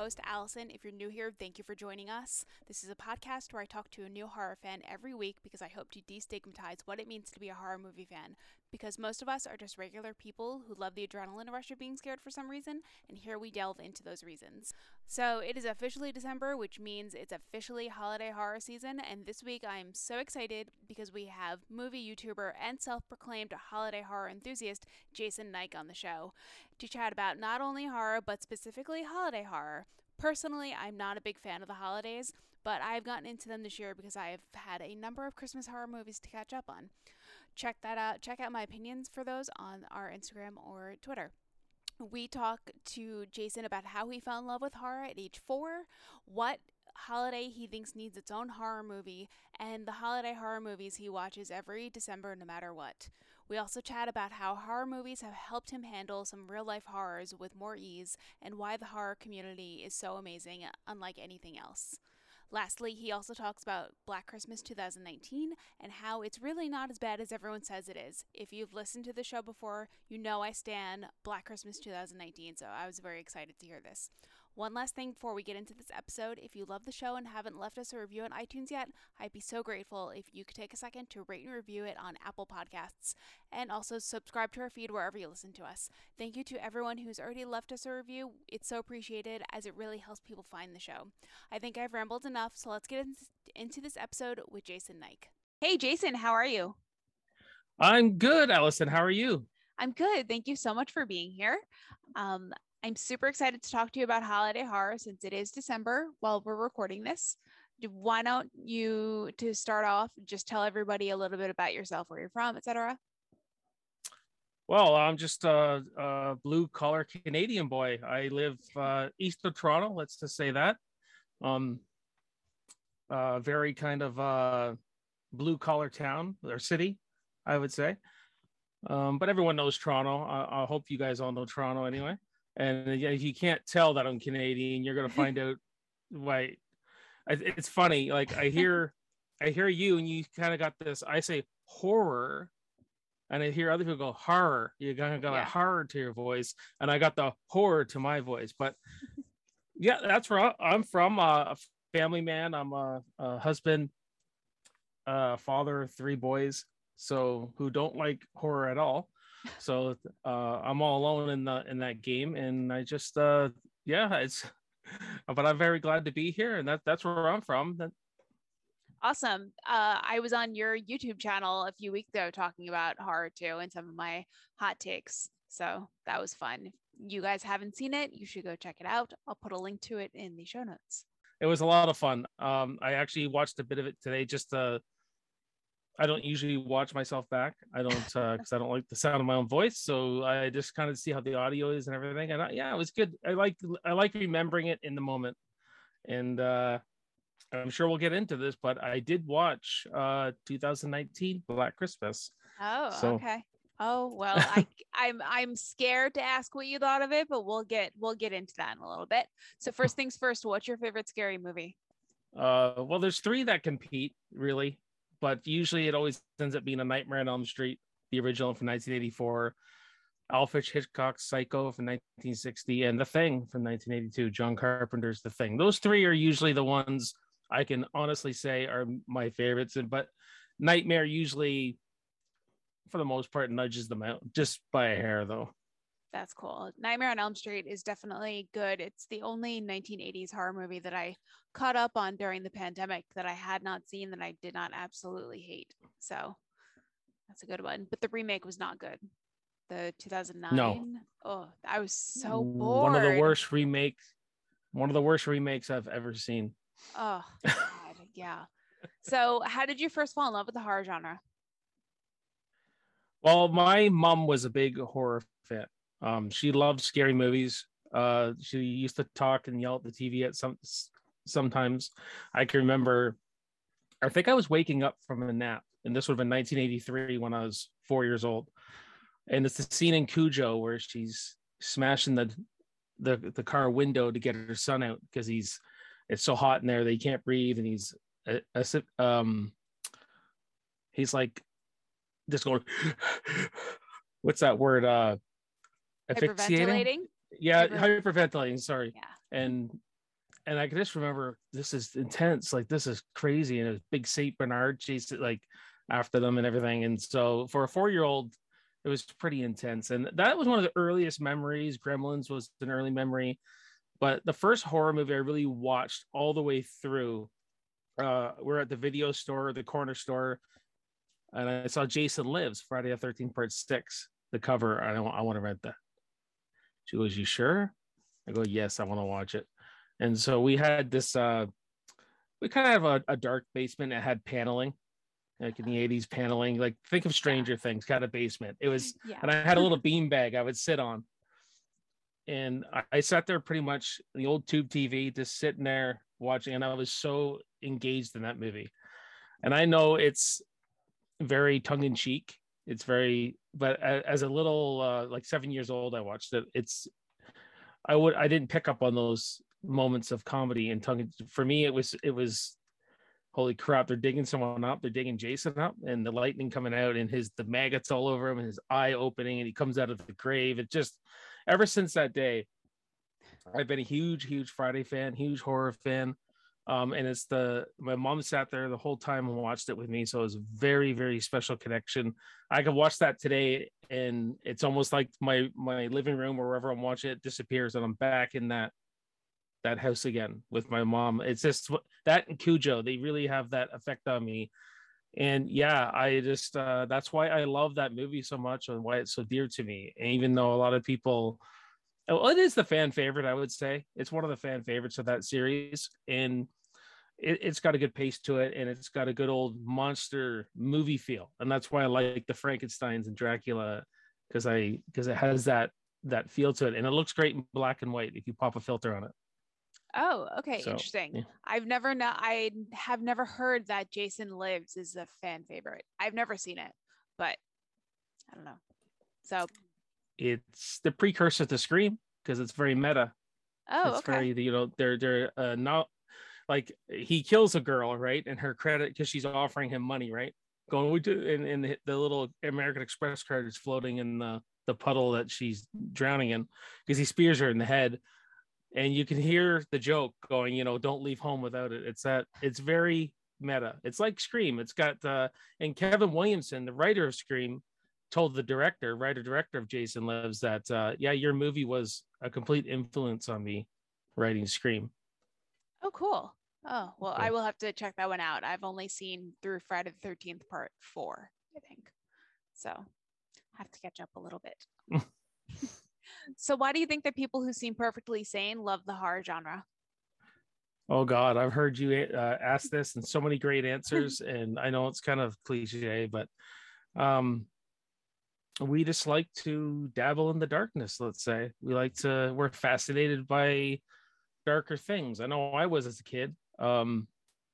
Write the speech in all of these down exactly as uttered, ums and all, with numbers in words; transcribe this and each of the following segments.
host, Allison. If you're new here, thank you for joining us. This is a podcast where I talk to a new horror fan every week because I hope to destigmatize what it means to be a horror movie fan. Because most of us are just regular people who love the adrenaline rush of being scared for some reason, and here we delve into those reasons. So it is officially December, which means it's officially holiday horror season, and this week I'm so excited because we have movie YouTuber and self-proclaimed holiday horror enthusiast Jason Nike on the show to chat about not only horror, but specifically holiday horror. Personally, I'm not a big fan of the holidays, but I've gotten into them this year because I've had a number of Christmas horror movies to catch up on. Check that out. Check out my opinions for those on our Instagram or Twitter. We talk to Jason about how he fell in love with horror at age four, what holiday he thinks needs its own horror movie, and the holiday horror movies he watches every December no matter what. We also chat about how horror movies have helped him handle some real life horrors with more ease and why the horror community is so amazing, unlike anything else. Lastly, he also talks about Black Christmas twenty nineteen and how it's really not as bad as everyone says it is. If you've listened to the show before, you know I stan Black Christmas twenty nineteen, so I was very excited to hear this. One last thing before we get into this episode, if you love the show and haven't left us a review on iTunes yet, I'd be so grateful if you could take a second to rate and review it on Apple Podcasts, and also subscribe to our feed wherever you listen to us. Thank you to everyone who's already left us a review. It's so appreciated as it really helps people find the show. I think I've rambled enough, so let's get into this episode with Jason Nike. Hey Jason, how are you? I'm good, Allison. How are you? I'm good. Thank you so much for being here. Um, I'm super excited to talk to you about holiday horror since it is December while we're recording this. Why don't you, to start off, just tell everybody a little bit about yourself, where you're from, et cetera. Well, I'm just a, a blue collar Canadian boy. I live uh, east of Toronto. Let's just say that. Um, uh, very kind of uh, blue collar town or city, I would say. Um, but everyone knows Toronto. I, I hope you guys all know Toronto anyway. And if you can't tell that I'm Canadian, you're gonna find out why. It's funny. Like I hear, I hear you, and you kind of got this. I say horror, and I hear other people go horror. You kind of got yeah. a horror to your voice, and I got the horror to my voice. But yeah, that's where I'm from. Uh, a family man. I'm a, a husband, uh, father of three boys, so who don't like horror at all. So uh, I'm all alone in the in that game, and I just uh, yeah, it's. But I'm very glad to be here, and that that's where I'm from. That... Awesome. Uh, I was on your YouTube channel a few weeks ago talking about horror too, and some of my hot takes. So that was fun. If you guys haven't seen it, you should go check it out. I'll put a link to it in the show notes. It was a lot of fun. Um, I actually watched a bit of it today, just uh I don't usually watch myself back. I don't because uh, I don't like the sound of my own voice. So I just kind of see how the audio is and everything. And I, yeah, it was good. I like I like remembering it in the moment. And uh, I'm sure we'll get into this, but I did watch uh, twenty nineteen Black Christmas. Oh, so. Okay. Oh well, I I'm I'm scared to ask what you thought of it, but we'll get we'll get into that in a little bit. So first things first, what's your favorite scary movie? Uh, well, there's three that compete really. But usually it always ends up being A Nightmare on Elm Street, the original from nineteen eighty-four, Alfred Hitchcock's Psycho from nineteen sixty, and The Thing from nineteen eighty-two, John Carpenter's The Thing. Those three are usually the ones I can honestly say are my favorites. But Nightmare usually, for the most part, nudges them out just by a hair, though. That's cool. Nightmare on Elm Street is definitely good. It's the only nineteen eighties horror movie that I caught up on during the pandemic that I had not seen that I did not absolutely hate. So that's a good one. But the remake was not good. The two thousand nine. No. Oh, I was so bored. One of the worst remakes. One of the worst remakes I've ever seen. Oh, God. Yeah. So how did you first fall in love with the horror genre? Well, my mom was a big horror fan. Um, she loved scary movies. Uh, she used to talk and yell at the T V at some sometimes. I can remember, I think I was waking up from a nap, and this would have been nineteen eighty-three when I was four years old. And it's the scene in Cujo where she's smashing the the, the car window to get her son out because he's it's so hot in there that he can't breathe, and he's a, a, um he's like just going what's that word? Uh, asphyxiating. Hyperventilating. Yeah, Hyper- hyperventilating. Sorry. Yeah. And and I can just remember, this is intense, like this is crazy, and it was big Saint Bernard chased like after them and everything. And so for a four-year-old, it was pretty intense. And that was one of the earliest memories. Gremlins was an early memory, but the first horror movie I really watched all the way through, uh, we're at the video store, the corner store, and I saw Jason Lives, Friday the thirteenth Part Six, the cover. I don't, I want to rent that. She goes, "You sure?" I go, "Yes, I want to watch it." And so we had this, uh, we kind of have a, a dark basement that had paneling, like in the eighties paneling, like think of Stranger yeah. Things, kind of basement. It was, yeah. And I had a little bean bag I would sit on. And I, I sat there pretty much the old tube T V, just sitting there watching. And I was so engaged in that movie. And I know it's very tongue in cheek. It's very, but as a little, uh, like seven years old, I watched it. It's, I would, I didn't pick up on those moments of comedy and tongue. For me, it was, it was, holy crap, they're digging someone up. They're digging Jason up, and the lightning coming out, and his, the maggots all over him, and his eye opening, and he comes out of the grave. It just, ever since that day, I've been a huge, huge Friday fan, huge horror fan. Um, and it's the, my mom sat there the whole time and watched it with me. So it was a very, very special connection. I could watch that today, and it's almost like my, my living room or wherever I'm watching it disappears, and I'm back in that, that house again with my mom. It's just that and Cujo, they really have that effect on me. And yeah, I just, uh, that's why I love that movie so much, and why it's so dear to me. And even though a lot of people, well, it is the fan favorite, I would say. It's one of the fan favorites of that series. And it, it's got a good pace to it, and it's got a good old monster movie feel. And that's why I like the Frankensteins and Dracula, because I because it has that that feel to it. And it looks great in black and white if you pop a filter on it. Oh, okay. So, interesting. Yeah. I've never know I have never heard that Jason Lives is a fan favorite. I've never seen it, but I don't know. So it's the precursor to Scream, because it's very meta. Oh, it's okay. very, you know, they're they're uh, not like, he kills a girl, right? And her credit, because she's offering him money, right? Going, we do, and, and the, the little American Express card is floating in the, the puddle that she's drowning in, because he spears her in the head. And you can hear the joke going, you know, don't leave home without it. It's that, it's very meta. It's like Scream. It's got, uh, and Kevin Williamson, the writer of Scream, told the director, writer director of Jason Lives, that, uh, yeah, your movie was a complete influence on me writing Scream. Oh, cool. Oh, well, okay. I will have to check that one out. I've only seen through Friday the thirteenth part four, I think. So I have to catch up a little bit. So why do you think that people who seem perfectly sane love the horror genre? Oh God, I've heard you uh, ask this, and so many great answers. And I know it's kind of cliche, but um, we just like to dabble in the darkness. Let's say we like to, we're fascinated by darker things. I know I was as a kid. Um,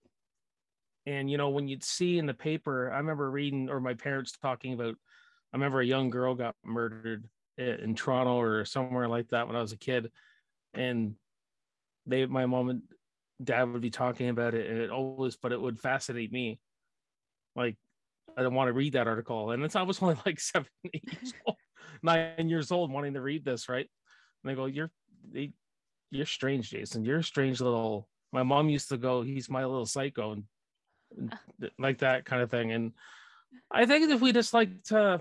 and you know, when you'd see in the paper, I remember reading, or my parents talking about, I remember a young girl got murdered in Toronto or somewhere like that when I was a kid, and they, my mom and dad would be talking about it, and it always, but it would fascinate me. Like, I didn't want to read that article, and it's I was only like seven, eight years old, nine years old, wanting to read this, right? And they go, "You're, they, you're strange, Jason. You're a strange little." My mom used to go, "He's my little psycho," and, and like that kind of thing. And I think if we just like to,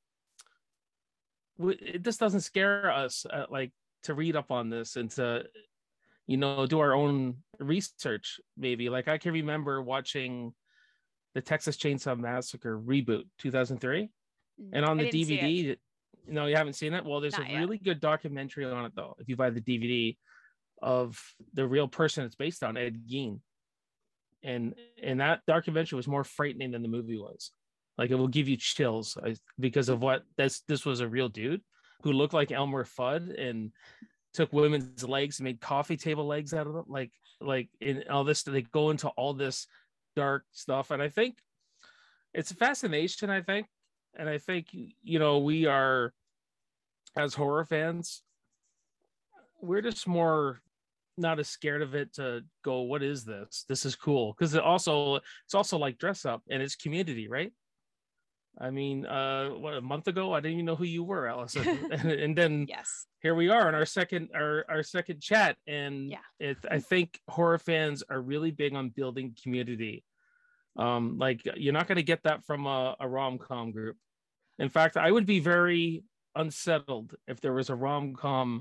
it just doesn't scare us, uh, like to read up on this and to, you know, do our own research. Maybe, like, I can remember watching the Texas Chainsaw Massacre reboot two thousand three, and on the D V D, no, you haven't seen it? Well, there's Not a really yet. good documentary on it though, if you buy the D V D, of the real person it's based on, Ed Gein. And and that documentary was more frightening than the movie was. Like, it will give you chills because of what this this was a real dude who looked like Elmer Fudd and took women's legs and made coffee table legs out of them. Like like in all this, they go into all this dark stuff. And I think it's a fascination, I think. And I think, you know, we are, as horror fans, we're just more not as scared of it to go, what is this? This is cool. Because it also, it's also like dress up, and it's community, right? I mean, uh, what, a month ago, I didn't even know who you were, Allison. and, and then Yes. here we are in our second our, our second chat. And Yeah. it, I think horror fans are really big on building community. Um, like you're not going to get that from a, a rom-com group. In fact, I would be very unsettled if there was a rom-com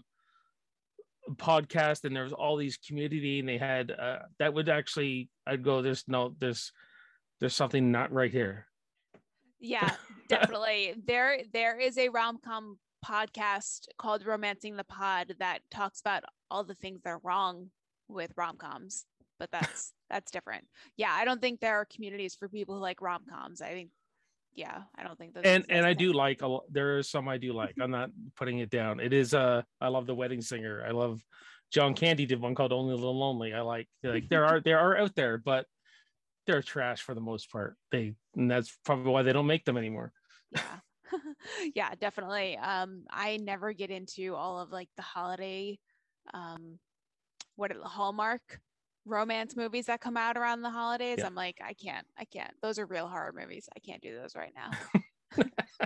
podcast and there was all these community and they had uh, that would actually I'd go, there's no there's there's something not right here. Yeah, definitely. there there is a rom-com podcast called Romancing the Pod that talks about all the things that are wrong with rom-coms, but that's that's different. Yeah, I don't think there are communities for people who like rom-coms. I think yeah, I don't think those and exist. and I do like a, there are some I do like. I'm not putting it down. It is uh I love The Wedding Singer. I love John Candy did one called Only a Little Lonely. I like like there are there are out there, but they're trash for the most part. They and that's probably why they don't make them anymore. Yeah. Yeah, definitely. Um, I never get into all of like the holiday, um, what are the Hallmark romance movies that come out around the holidays. Yeah. I'm like, I can't, I can't. Those are real horror movies. I can't do those right now.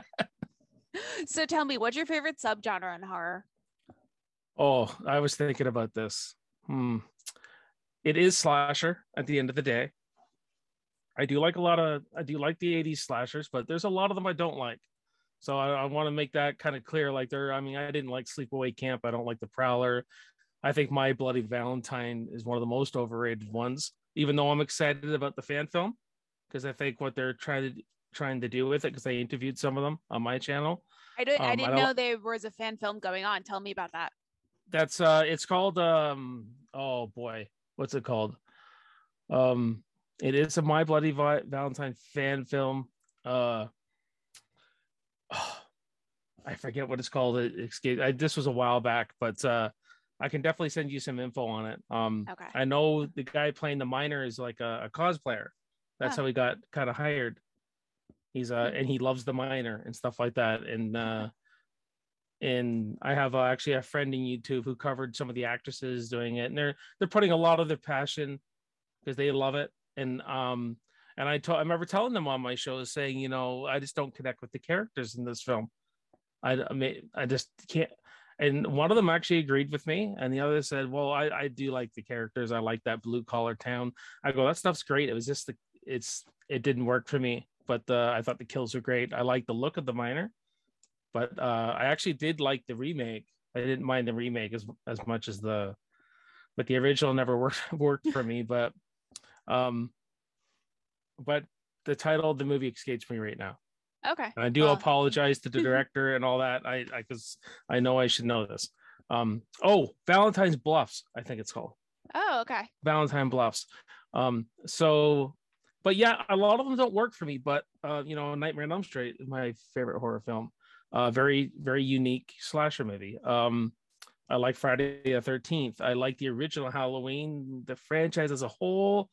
So tell me, what's your favorite subgenre in horror? Oh, I was thinking about this. Hmm. It is slasher at the end of the day. I do like a lot of I do like the eighties slashers, but there's a lot of them I don't like. So I, I want to make that kind of clear. Like there, I mean, I didn't like Sleepaway Camp. I don't like The Prowler. I think My Bloody Valentine is one of the most overrated ones, even though I'm excited about the fan film because I think what they're trying to trying to do with it, because I interviewed some of them on my channel. I didn't Um, I didn't I know there was a fan film going on. Tell me about that. That's uh it's called um oh boy, what's it called? Um it is a My Bloody Valentine fan film. Uh oh, I forget what it's called. It escaped. I, this was a while back, but uh I can definitely send you some info on it. Um Okay. I know the guy playing the miner is like a, a cosplayer. That's Huh. how he got kind of hired. He's uh and he loves the miner and stuff like that. And uh and I have uh, actually a friend in YouTube who covered some of the actresses doing it, and they're they're putting a lot of their passion because they love it. And um and I told I remember telling them on my show saying, you know, I just don't connect with the characters in this film. I I mean I just can't. And one of them actually agreed with me, and the other said, well, I I do like the characters. I like that blue collar town. I go, that stuff's great. It was just the it's it didn't work for me, but uh, I thought the kills were great. I like the look of the miner. But uh, I actually did like the remake. I didn't mind the remake as as much as the, but the original never worked worked for me. But, um, but the title of the movie escapes me right now. Okay. And I do Well, apologize to the director and all that. I I because I know I should know this. Um, oh, Valentine's Bluffs, I think it's called. Oh, okay. Valentine Bluffs. Um, so, but yeah, a lot of them don't work for me. But uh, you know, Nightmare on Elm Street is my favorite horror film. Uh, very, very unique slasher movie. Um, I like Friday the thirteenth. I like the original Halloween. The franchise as a whole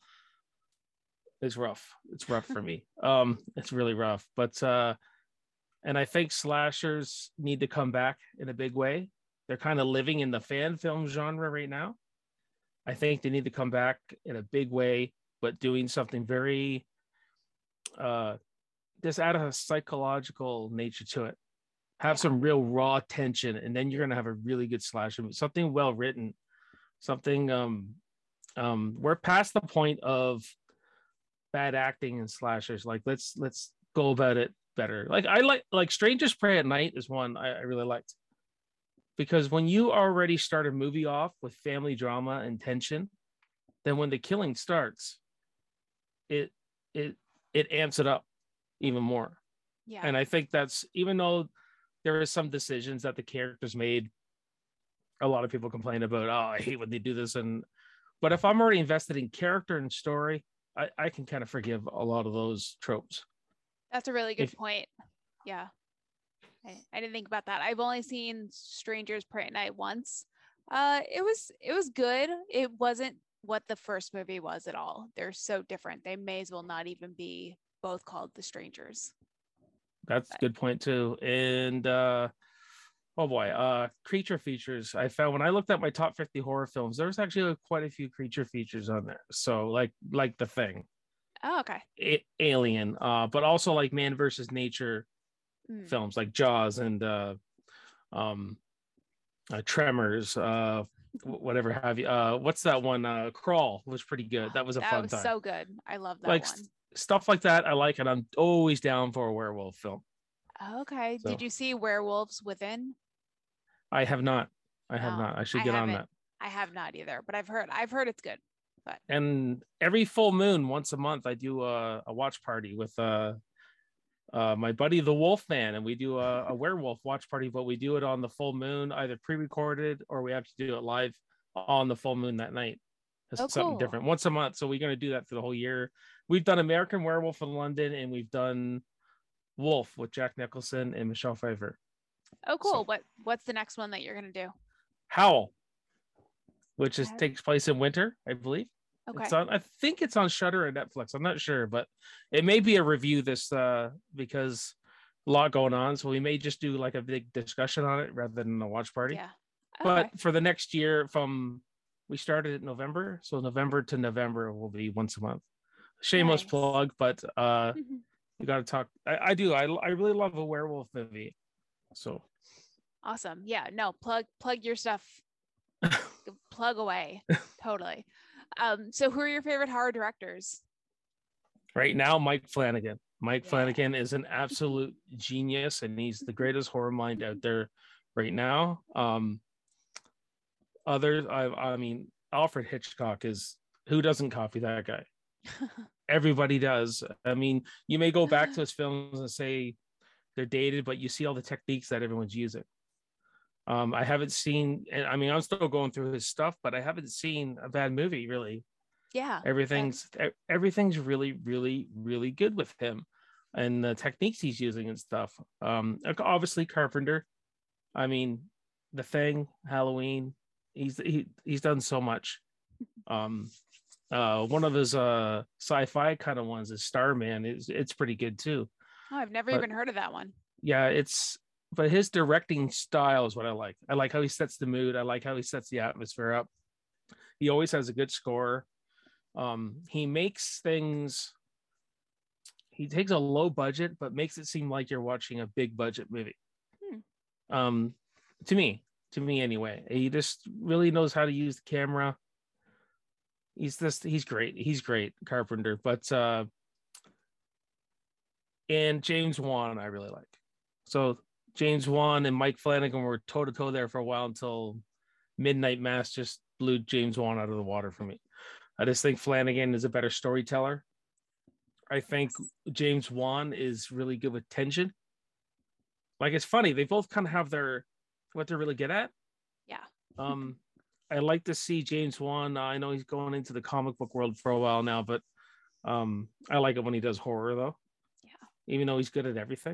is rough. It's rough for me. Um, it's really rough. But uh, and I think slashers need to come back in a big way. They're kind of living in the fan film genre right now. I think they need to come back in a big way, but doing something very uh, just add a psychological nature to it. Have Yeah. some real raw tension, and then you're gonna have a really good slasher movie. Something well written, something um um we're past the point of bad acting in slashers. Like let's let's go about it better. Like I like like Strangers Prey at Night is one I, I really liked. Because when you already start a movie off with family drama and tension, then when the killing starts, it it it amps it up even more. Yeah. And I think that's, even though there is some decisions that the characters made, a lot of people complain about, oh, I hate when they do this. And but if I'm already invested in character and story, I, I can kind of forgive a lot of those tropes. That's a really good If- point. Yeah. I, I didn't think about that. I've only seen Strangers Prey at Night once. Uh it was it was good. It wasn't what the first movie was at all. They're so different. They may as well not even be both called The Strangers. That's a good point too. And uh oh boy, uh creature features. I found when I looked at my top fifty horror films, there was actually quite a few creature features on there. So like like The Thing. Oh, okay. A- Alien, uh, but also like man versus nature Mm. films like Jaws and uh, um, uh, Tremors, uh, whatever have you. Uh, what's that one? Uh, Crawl was pretty good. That was a That fun was time. so good. I love that Like one. st- stuff like that, I like, and I'm always down for a werewolf film. Okay. So Did you see Werewolves Within? I have not. I have No, not. I should I get on haven't. that. I have not either, but I've heard I've heard it's good. But And every full moon, once a month, I do a, a watch party with uh, uh, my buddy the Wolfman, and we do a, a werewolf watch party. But we do it on the full moon, either pre-recorded or we have to do it live on the full moon that night. It's oh, something cool. different once a month. So we're going to do that for the whole year. We've done American Werewolf in London, and we've done Wolf with Jack Nicholson and Michelle Pfeiffer. Oh, cool. So, what what's the next one that you're gonna do? Howl, which is Okay. takes place in winter, I believe. Okay. It's on. I think it's on Shudder or Netflix. I'm not sure, but it may be a review this uh, because a lot going on. So we may just do like a big discussion on it rather than a watch party. Yeah. Okay. But for the next year, from we started in November, so November to November will be once a month. Shameless Nice. plug, but uh, you got to talk. I, I do. I I really love a werewolf movie. So Awesome. Yeah. No, plug plug your stuff. Plug away. Totally. Um, so who are your favorite horror directors? right now, Mike Flanagan. Mike Yeah. Flanagan is an absolute genius, and he's the greatest horror mind out there right now. Um, others, I, I mean, Alfred Hitchcock is, who doesn't copy that guy? Everybody does. I mean, you may go back to his films and say they're dated, but you see all the techniques that everyone's using. Um, I haven't seen, and I mean, I'm still going through his stuff, but I haven't seen a bad movie really. Yeah. Everything's e- everything's really, really, really good with him, and the techniques he's using and stuff. Um, obviously Carpenter. I mean, The Thing, Halloween. He's he he's done so much. Um, uh, one of his uh sci-fi kind of ones is Starman. It's it's pretty good too. Oh, I've never But- even heard of that one. Yeah, it's but his directing style is what I like. I like how he sets the mood. I like how he sets the atmosphere up. He always has a good score. Um, he makes things. He takes a low budget, but makes it seem like you're watching a big budget movie. Hmm. Um, to me, to me anyway, he just really knows how to use the camera. He's just he's great. He's great, Carpenter. But uh, and James Wan, I really like. So James Wan and Mike Flanagan were toe to toe there for a while until Midnight Mass just blew James Wan out of the water for me. I just think Flanagan is a better storyteller. I think James Wan is really good with tension. Like, it's funny, they both kind of have their what they're really good at. Yeah. Um, I like to see James Wan. Uh, I know he's going into the comic book world for a while now, but um, I like it when he does horror though. Yeah. Even though he's good at everything.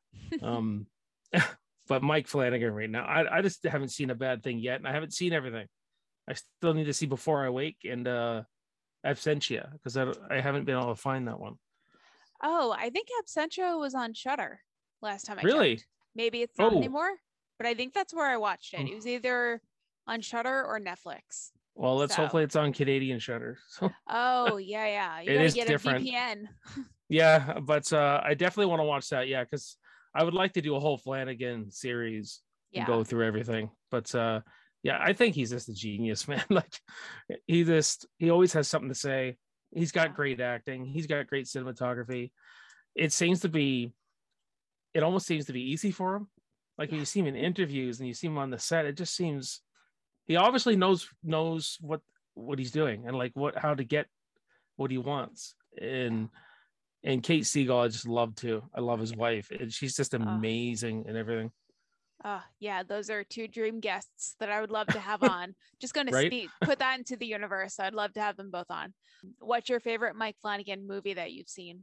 um, but Mike Flanagan right now, I, I just haven't seen a bad thing yet, and I haven't seen everything. I still need to see Before I Wake and uh, Absentia because I, I haven't been able to find that one. Oh, I think Absentia was on Shudder last time I Really? checked. Maybe it's not Oh. anymore, but I think that's where I watched it. Oh. It was either on Shudder or Netflix. Well, let's So- hopefully it's on Canadian Shutter. So Oh, yeah, yeah. You It gotta is get different. a V P N. yeah, but uh, I definitely want to watch that. Yeah, because I would like to do a whole Flanagan series Yeah. and go through everything. But uh, yeah, I think he's just a genius, man. Like he just he always has something to say. He's got Yeah. great acting. He's got great cinematography. It seems to be, it almost seems to be easy for him. Like when Yeah. you see him in interviews and you see him on the set, it just seems he obviously knows knows what what he's doing and like what how to get what he wants. And and Kate Siegel, I just love too. I love his wife, and she's just amazing and everything. Oh, yeah, those are two dream guests that I would love to have on. Just going Right? to speak, put that into the universe. I'd love to have them both on. What's your favorite Mike Flanagan movie that you've seen?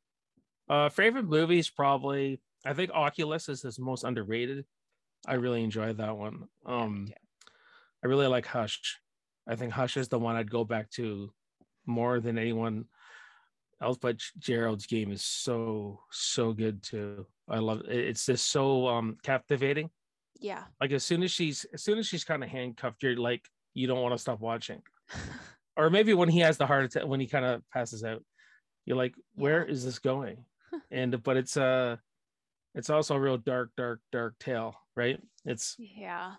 Uh, favorite movies probably. I think Oculus is his most underrated. I really enjoyed that one. Yeah, me Um, too. I really like Hush. I think Hush is the one I'd go back to more than anyone else. But Gerald's Game is so so good too. I love it. It's just so um captivating. Yeah. Like as soon as she's as soon as she's kind of handcuffed, you're like you don't want to stop watching. Or maybe when he has the heart attack, when he kind of passes out. You're like, where Yeah. is this going? And but it's uh it's also a real dark, dark, dark tale, right? It's Yeah.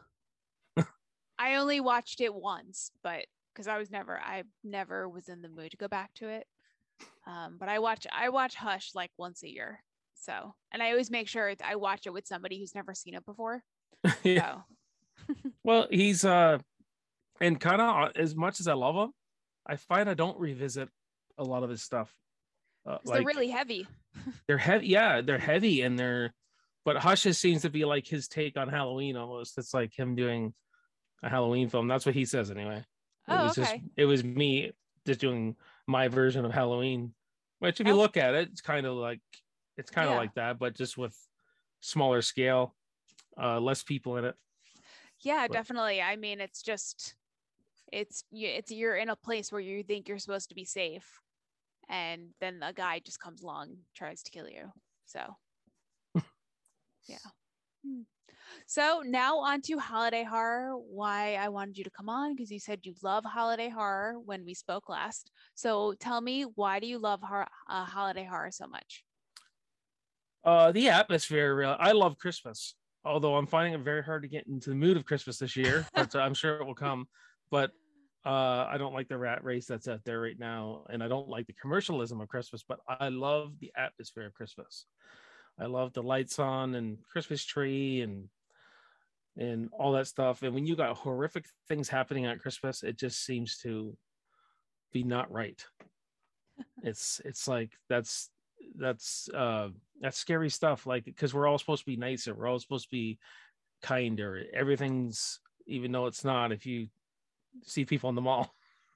I only watched it once, but because I was never I never was in the mood to go back to it. Um, but I watch I watch Hush like once a year. So, and I always make sure I watch it with somebody who's never seen it before. yeah. So, Well, he's uh and kind of as much as I love him, I find I don't revisit a lot of his stuff. Uh, because they're like really heavy. they're heavy, yeah, they're heavy and they're. But Hush just seems to be like his take on Halloween almost. It's like him doing a Halloween film. That's what he says anyway. It Oh, was just okay. it was me just doing my version of Halloween, which if you Oh, look at it, it's kind of like it's kind of yeah. like that, but just with smaller scale, uh, less people in it. Yeah, But definitely. I mean, it's just it's you it's you're in a place where you think you're supposed to be safe, and then a guy just comes along and tries to kill you. So, yeah. Hmm. So now on to holiday horror. Why I wanted you to come on because you said you love holiday horror when we spoke last. So tell me, why do you love horror, uh, holiday horror so much? uh, the atmosphere, real. I love Christmas, although I'm finding it very hard to get into the mood of Christmas this year. But uh, I'm sure it will come. But uh, I don't like the rat race that's out there right now, and I don't like the commercialism of Christmas. But I love the atmosphere of Christmas. I love the lights on and Christmas tree and and all that stuff. And when you got horrific things happening at Christmas, it just seems to be not right. It's it's like that's that's uh that's scary stuff. Like because we're all supposed to be nicer, we're all supposed to be kinder. Everything's even though it's not. If you see people in the mall,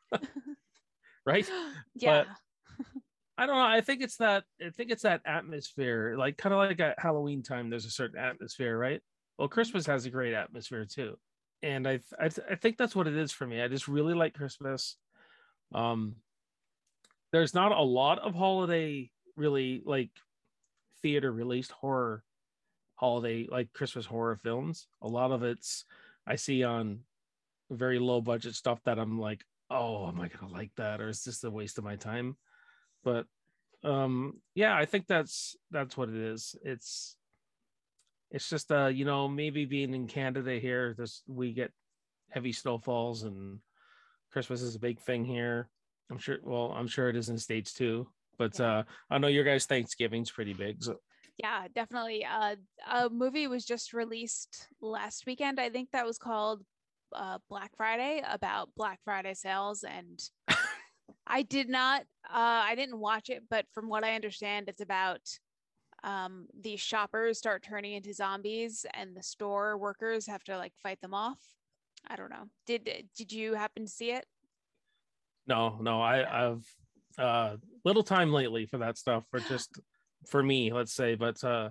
right? But Yeah. I don't know. I think it's that. I think it's that atmosphere, like kind of like at Halloween time. There's a certain atmosphere, right? Well, Mhm. Christmas has a great atmosphere too, and I I, I think that's what it is for me. I just really like Christmas. Um, there's not a lot of holiday really like theater released horror holiday like Christmas horror films. A lot of it's I see on very low budget stuff that I'm like, oh, am I gonna like that, or is this a waste of my time? But um yeah, I think that's that's what it is. It's it's just uh you know, maybe being in Canada here, this we get heavy snowfalls and Christmas is a big thing here. I'm sure, well, I'm sure it is in states too, but Yeah. uh I know your guys Thanksgiving's pretty big, so Yeah, definitely. Uh, a movie was just released last weekend. I think that was called uh, Black Friday, about Black Friday sales. And I did not, uh, I didn't watch it, but from what I understand, it's about um, these shoppers start turning into zombies, and the store workers have to like fight them off. I don't know. Did did you happen to see it? no, no, I No. I've uh little time lately for that stuff, for just for me, let's say, but uh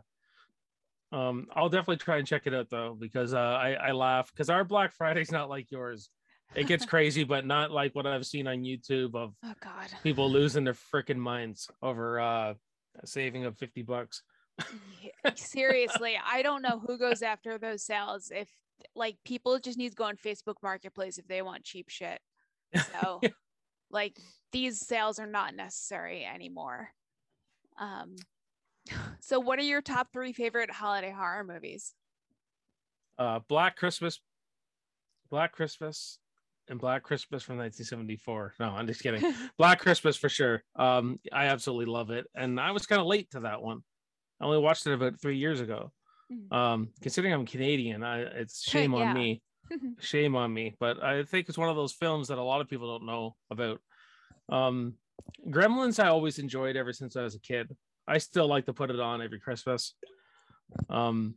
um I'll definitely try and check it out though, because uh I I laugh because our Black Friday's not like yours. It gets crazy, but not like what I've seen on YouTube of Oh God. people losing their freaking minds over uh saving up fifty bucks. Yeah, seriously, I don't know who goes after those sales. If like people just need to go on Facebook Marketplace if they want cheap shit. So like these sales are not necessary anymore. Um, so what are your top three favorite holiday horror movies? uh Black Christmas, Black Christmas, and Black Christmas from nineteen seventy-four. No, I'm just kidding. Black Christmas for sure. Um, I absolutely love it, and I was kind of late to that one. I only watched it about three years ago. Um, considering I'm Canadian, I it's shame on Yeah. me, shame on me. But I think it's one of those films that a lot of people don't know about. Um, Gremlins, I always enjoyed ever since I was a kid. I still like to put it on every Christmas. Um,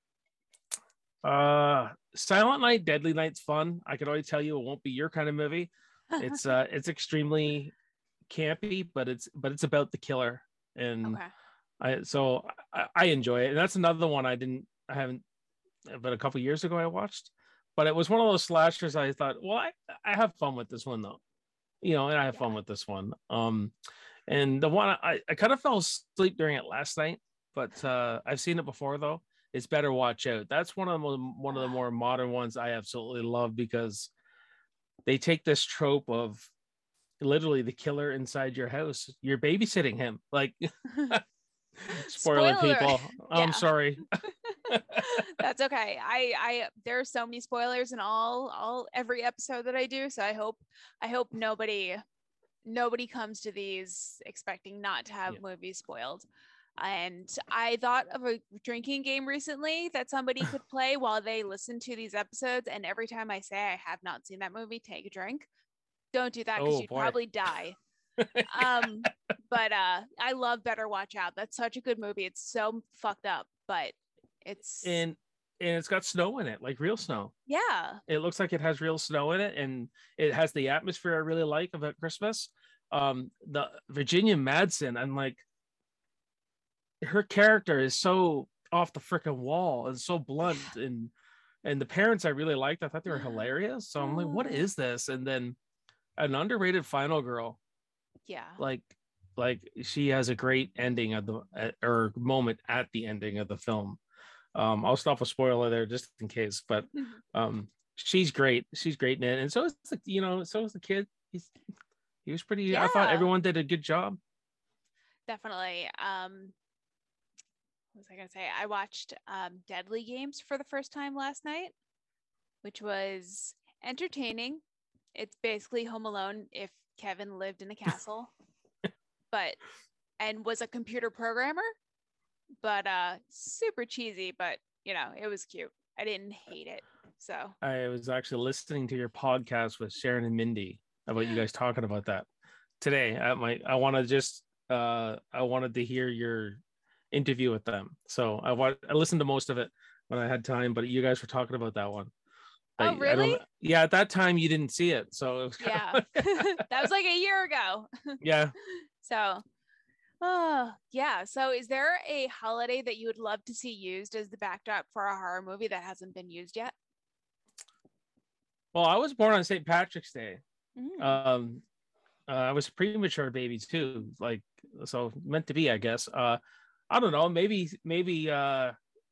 Uh, Silent Night, Deadly Night's fun. I can already tell you it won't be your kind of movie. It's uh, it's extremely campy, but it's but it's about the killer, and Okay. I so I, I enjoy it. And that's another one I didn't, I haven't, but a couple years ago I watched, but it was one of those slashers. I thought, well, I I have fun with this one though, you know, and I have fun Yeah. with this one. Um, and the one I I kind of fell asleep during it last night, but uh, I've seen it before though. It's Better Watch Out. That's one of the one of the more modern ones I absolutely love, because they take this trope of literally the killer inside your house. You're babysitting him. Like, spoiler Spoiler. people. I'm Yeah. sorry. That's okay. I I there are so many spoilers in all all every episode that I do, so I hope I hope nobody nobody comes to these expecting not to have Yeah. movies spoiled. And I thought of a drinking game recently that somebody could play while they listen to these episodes, and every time I say I have not seen that movie, take a drink. Don't do that because Oh you'd boy. probably die. um but uh I love Better Watch Out. That's such a good movie. It's so fucked up, but it's and and it's got snow in it, like real snow. yeah. It looks like it has real snow in it, and it has the atmosphere I really like about Christmas. Um, the Virginia Madsen, I'm like, her character is so off the freaking wall and so blunt, and and the parents I really liked. I thought they were hilarious. So I'm like, what is this? And then an underrated final girl. Yeah. Like, like she has a great ending of the or moment at the ending of the film. Um, I'll stop a spoiler there just in case, but um, she's great. She's great in it, and so is the you know, so is the kid. He's he was pretty. Yeah. I thought everyone did a good job. Definitely. Um, what was I gonna say? I watched um, Deadly Games for the first time last night, which was entertaining. It's basically Home Alone if Kevin lived in a castle, but and was a computer programmer. But uh super cheesy, but you know, it was cute. I didn't hate it. So I was actually listening to your podcast with Sharon and Mindy about you guys talking about that today. I might I want to just uh I wanted to hear your interview with them. So I want I listened to most of it when I had time, but you guys were talking about that one. oh I, really? I don't, yeah, at that time you didn't see it, so it was Yeah. of... That was like a year ago. Yeah. So oh yeah. So is there a holiday that you would love to see used as the backdrop for a horror movie that hasn't been used yet? Well, I was born on Saint Patrick's Day. Mm. Um, uh, I was a premature baby too, like so meant to be, I guess. Uh, I don't know. Maybe maybe uh,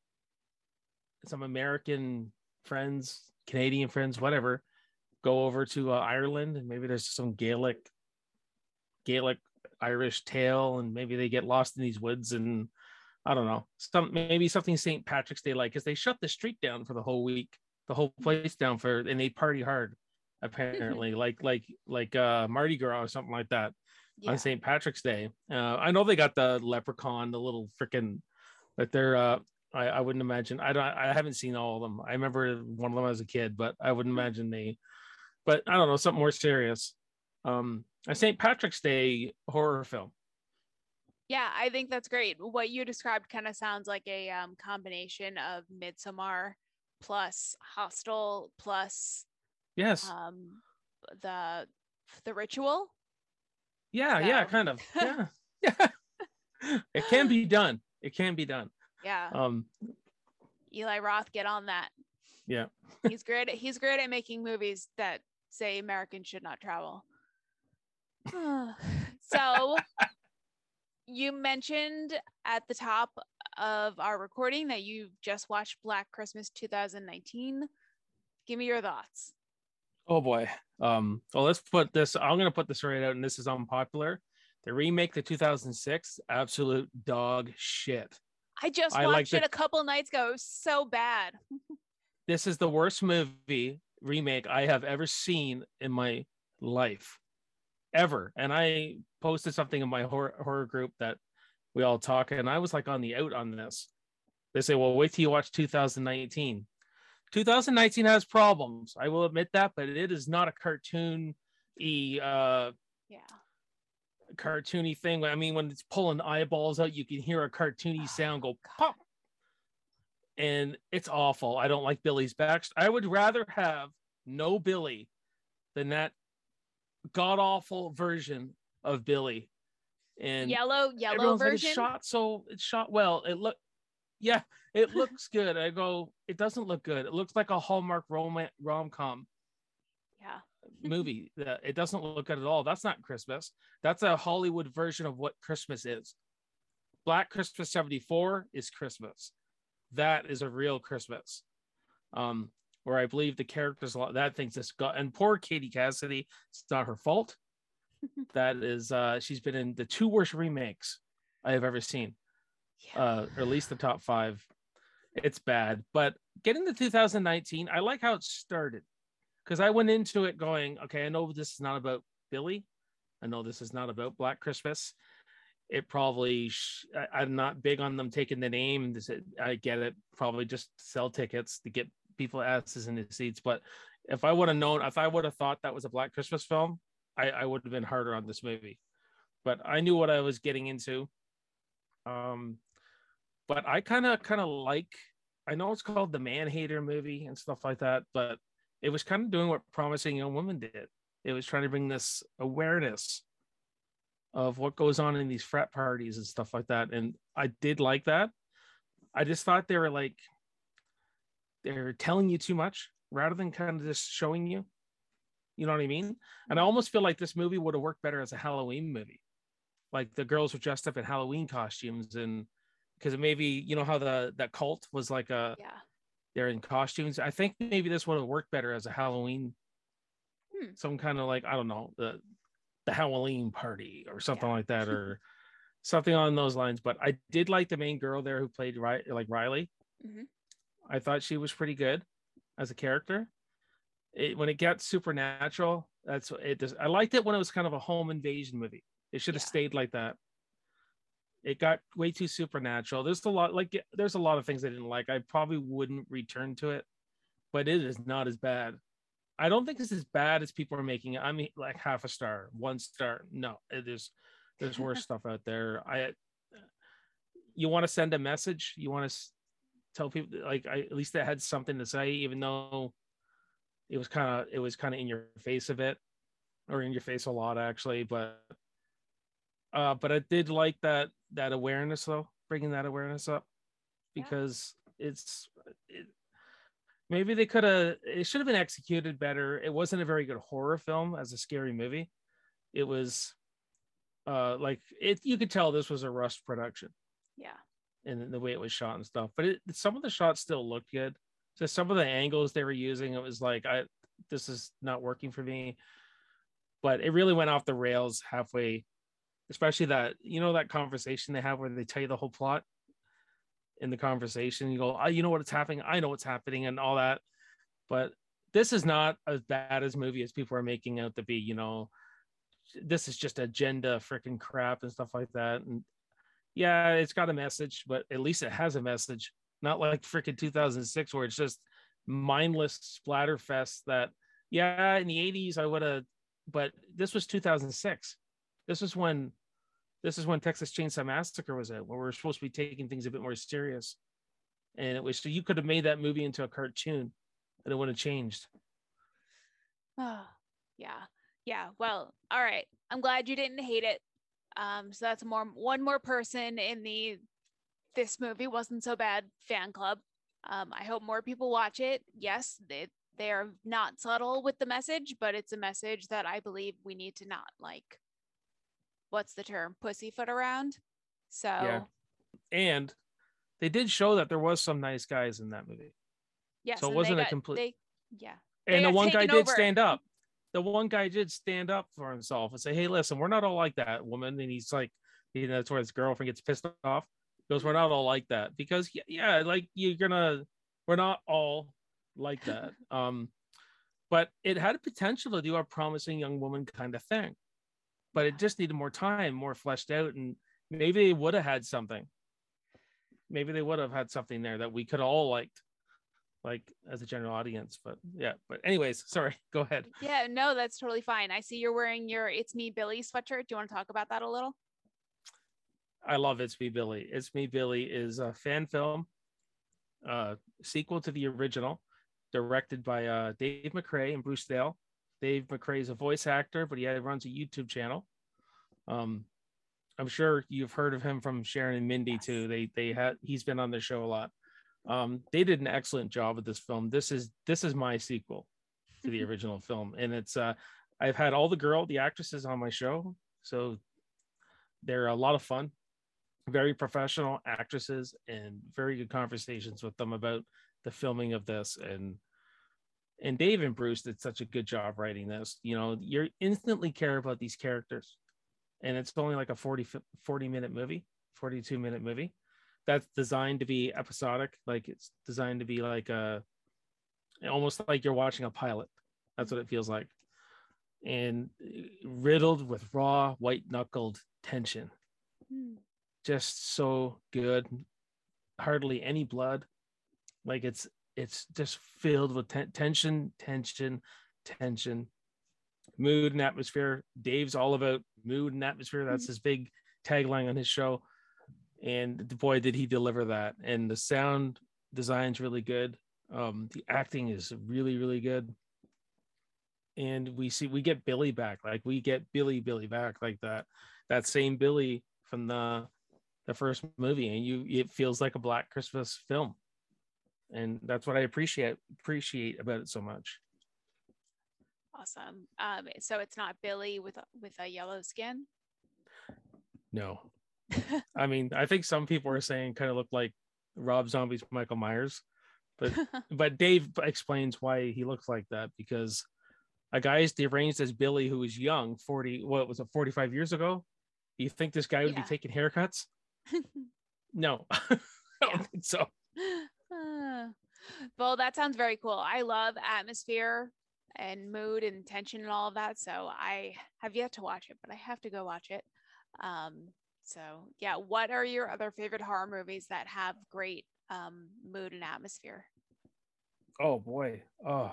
some American friends, Canadian friends, whatever, go over to uh, Ireland, and maybe there's some Gaelic, Gaelic Irish tale, and maybe they get lost in these woods, and I don't know, some maybe something Saint Patrick's Day like, because they shut the street down for the whole week, the whole place down for, and they party hard, apparently, like like like uh Mardi Gras or something like that Yeah. on Saint Patrick's Day. Uh, I know they got the leprechaun, the little freaking, but they're uh I, I wouldn't imagine. I don't. I haven't seen all of them. I remember one of them as a kid, but I wouldn't imagine they. But I don't know, something more serious. Um, a Saint Patrick's Day horror film. Yeah, I think that's great. What you described kind of sounds like a um, combination of Midsommar plus Hostel plus Yes. um, the the Ritual. Yeah, So. yeah, kind of. Yeah, yeah. It can be done. It can be done. Yeah. Um, Eli Roth, get on that. Yeah. He's great. At, he's great at making movies that say Americans should not travel. So you mentioned at the top of our recording that you just watched Black Christmas two thousand nineteen. Give me your thoughts. Oh boy. Um, well, let's put this. I'm gonna put this right out, and this is unpopular. The remake, the two thousand six, absolute dog shit. I just I watched like it the, a couple nights ago. It was so bad. This is the worst movie remake I have ever seen in my life, ever. And I posted something in my horror, horror group that we all talk, and I was like on the out on this. They say, well, wait till you watch two thousand nineteen. two thousand nineteen has problems. I will admit that, but it is not a cartoon uh Yeah. cartoony thing. I mean, when it's pulling eyeballs out, you can hear a cartoony sound go pop. And it's awful. I don't like Billy's back. I would rather have no Billy than that god awful version of Billy. And yellow, yellow version. Like, it's shot so it's shot well. It look, yeah, it looks good. I go, it doesn't look good. It looks like a Hallmark rom rom com. Yeah. Movie. It doesn't look good at all. That's not Christmas. That's a Hollywood version of what Christmas is. Black Christmas seventy-four is Christmas. That is a real Christmas. Um, where I believe the characters a lot that thinks this got, and poor Katie Cassidy, it's not her fault. That is, uh, she's been in the two worst remakes I have ever seen, Yeah. uh, or at least the top five. It's bad, but getting to two thousand nineteen, I like how it started because I went into it going, okay, I know this is not about Billy. I know this is not about Black Christmas. It probably, sh- I, I'm not big on them taking the name. This, I get it. Probably just sell tickets to get people asses in the seats. But if I would have known, if I would have thought that was a Black Christmas film, I, I would have been harder on this movie. But I knew what I was getting into. Um, but I kind of kind of like, I know it's called the Man Hater movie and stuff like that, but it was kind of doing what Promising Young Woman did. It was trying to bring this awareness of what goes on in these frat parties and stuff like that, and I did like that. I just thought they were like, they're telling you too much rather than kind of just showing you, you know what I mean? And I almost feel like this movie would have worked better as a Halloween movie, like the girls were dressed up in Halloween costumes, and because maybe, you know how the that cult was like a, Yeah. they're in costumes. I think maybe this would have worked better as a Halloween, Hmm. some kind of like, I don't know, the the Halloween party or something Yeah. like that, or something on those lines. But I did like the main girl there who played Ri- like Riley. Mhm. I thought she was pretty good as a character. It, when it gets supernatural, that's it. Does, I liked it when it was kind of a home invasion movie. It should have Yeah. stayed like that. It got way too supernatural. There's a lot like there's a lot of things I didn't like. I probably wouldn't return to it, but it is not as bad. I don't think it's as bad as people are making it. I mean, like half a star, one star. No, it is. There's worse stuff out there. I. You want to send a message. You want to tell people like I, at least it had something to say, even though it was kind of it was kind of in your face a bit, or in your face a lot actually. But uh, but I did like that that awareness though, bringing that awareness up because yeah. it's it, maybe they could have it should have been executed better. It wasn't a very good horror film as a scary movie. It was uh like it you could tell this was a rushed production. Yeah. And the way it was shot and stuff, but it, some of the shots still looked good. So some of the angles they were using, it was like, I this is not working for me. But it really went off the rails halfway, especially that, you know, that conversation they have where they tell you the whole plot in the conversation. You go, oh, you know what's happening, I know what's happening, and all that. But this is not as bad as movie as people are making out to be. You know, this is just agenda freaking crap and stuff like that. And yeah, it's got a message, but at least it has a message. Not like freaking two thousand six where it's just mindless splatterfest that, yeah, in the eighties I would have, but this was two thousand six. This is when this is when Texas Chainsaw Massacre was out, where we we're supposed to be taking things a bit more serious. And it was, so you could have made that movie into a cartoon and it would have changed. Oh, yeah. Yeah. Well, all right. I'm glad you didn't hate it. Um, so that's more one more person in the this movie wasn't so bad fan club. Um, I hope more people watch it. Yes, they they are not subtle with the message, but it's a message that I believe we need to not like. What's the term? Pussyfoot around. So yeah, and they did show that there was some nice guys in that movie. Yes, so it wasn't got, a complete. They, yeah, and the one guy over. did stand up. The one guy did stand up for himself and say, hey, listen, we're not all like that, woman. And he's like, you know, that's where his girlfriend gets pissed off. He goes, we're not all like that. Because, yeah, like you're going to, we're not all like that. um, But it had a potential to do a Promising Young Woman kind of thing. But it just needed more time, more fleshed out. And maybe they would have had something. Maybe they would have had something there that we could all liked. Like as a general audience, but yeah, but anyways, sorry, go ahead. Yeah, no, that's totally fine. I see you're wearing your It's Me Billy sweatshirt. Do you want to talk about that a little? I love It's Me Billy. It's Me Billy is a fan film, uh, sequel to the original, directed by uh, Dave McCrae and Bruce Dale. Dave McCrae is a voice actor, but he runs a YouTube channel. Um, I'm sure you've heard of him from Sharon and Mindy yes. too. They they had he's been on their show a lot. Um, they did an excellent job with this film. This is this is my sequel to the original film, and it's uh, I've had all the girl the actresses on my show, so they're a lot of fun. Very professional actresses and very good conversations with them about the filming of this. And And Dave and Bruce did such a good job writing this. You know, you instantly care about these characters, and it's only like a forty, forty minute movie, forty-two minute movie that's designed to be episodic. Like it's designed to be like a, almost like you're watching a pilot. That's what it feels like. And riddled with raw, white knuckled tension. Mm. Just so good. Hardly any blood. Like it's, it's just filled with ten- tension, tension, tension, mood and atmosphere. Dave's all about mood and atmosphere. That's his big tagline on his show. And boy, did he deliver that. And the sound design's really good. Um, the acting is really, really good. And we see, we get Billy back. Like we get Billy, Billy back like that. That same Billy from the, the first movie. And you, it feels like a Black Christmas film. And that's what I appreciate, appreciate about it so much. Awesome. Um, so it's not Billy with, with a yellow skin? No. I mean, I think some people are saying kind of look like Rob Zombie's Michael Myers, but but Dave explains why he looks like that, because a guy is deranged as Billy who was young, forty, what was it, forty-five years ago? Do you think this guy would yeah. be taking haircuts? No, I don't yeah. think so. Uh, well, that sounds very cool. I love atmosphere and mood and tension and all of that. So I have yet to watch it, but I have to go watch it. Um, So yeah, what are your other favorite horror movies that have great um, mood and atmosphere? Oh boy, oh,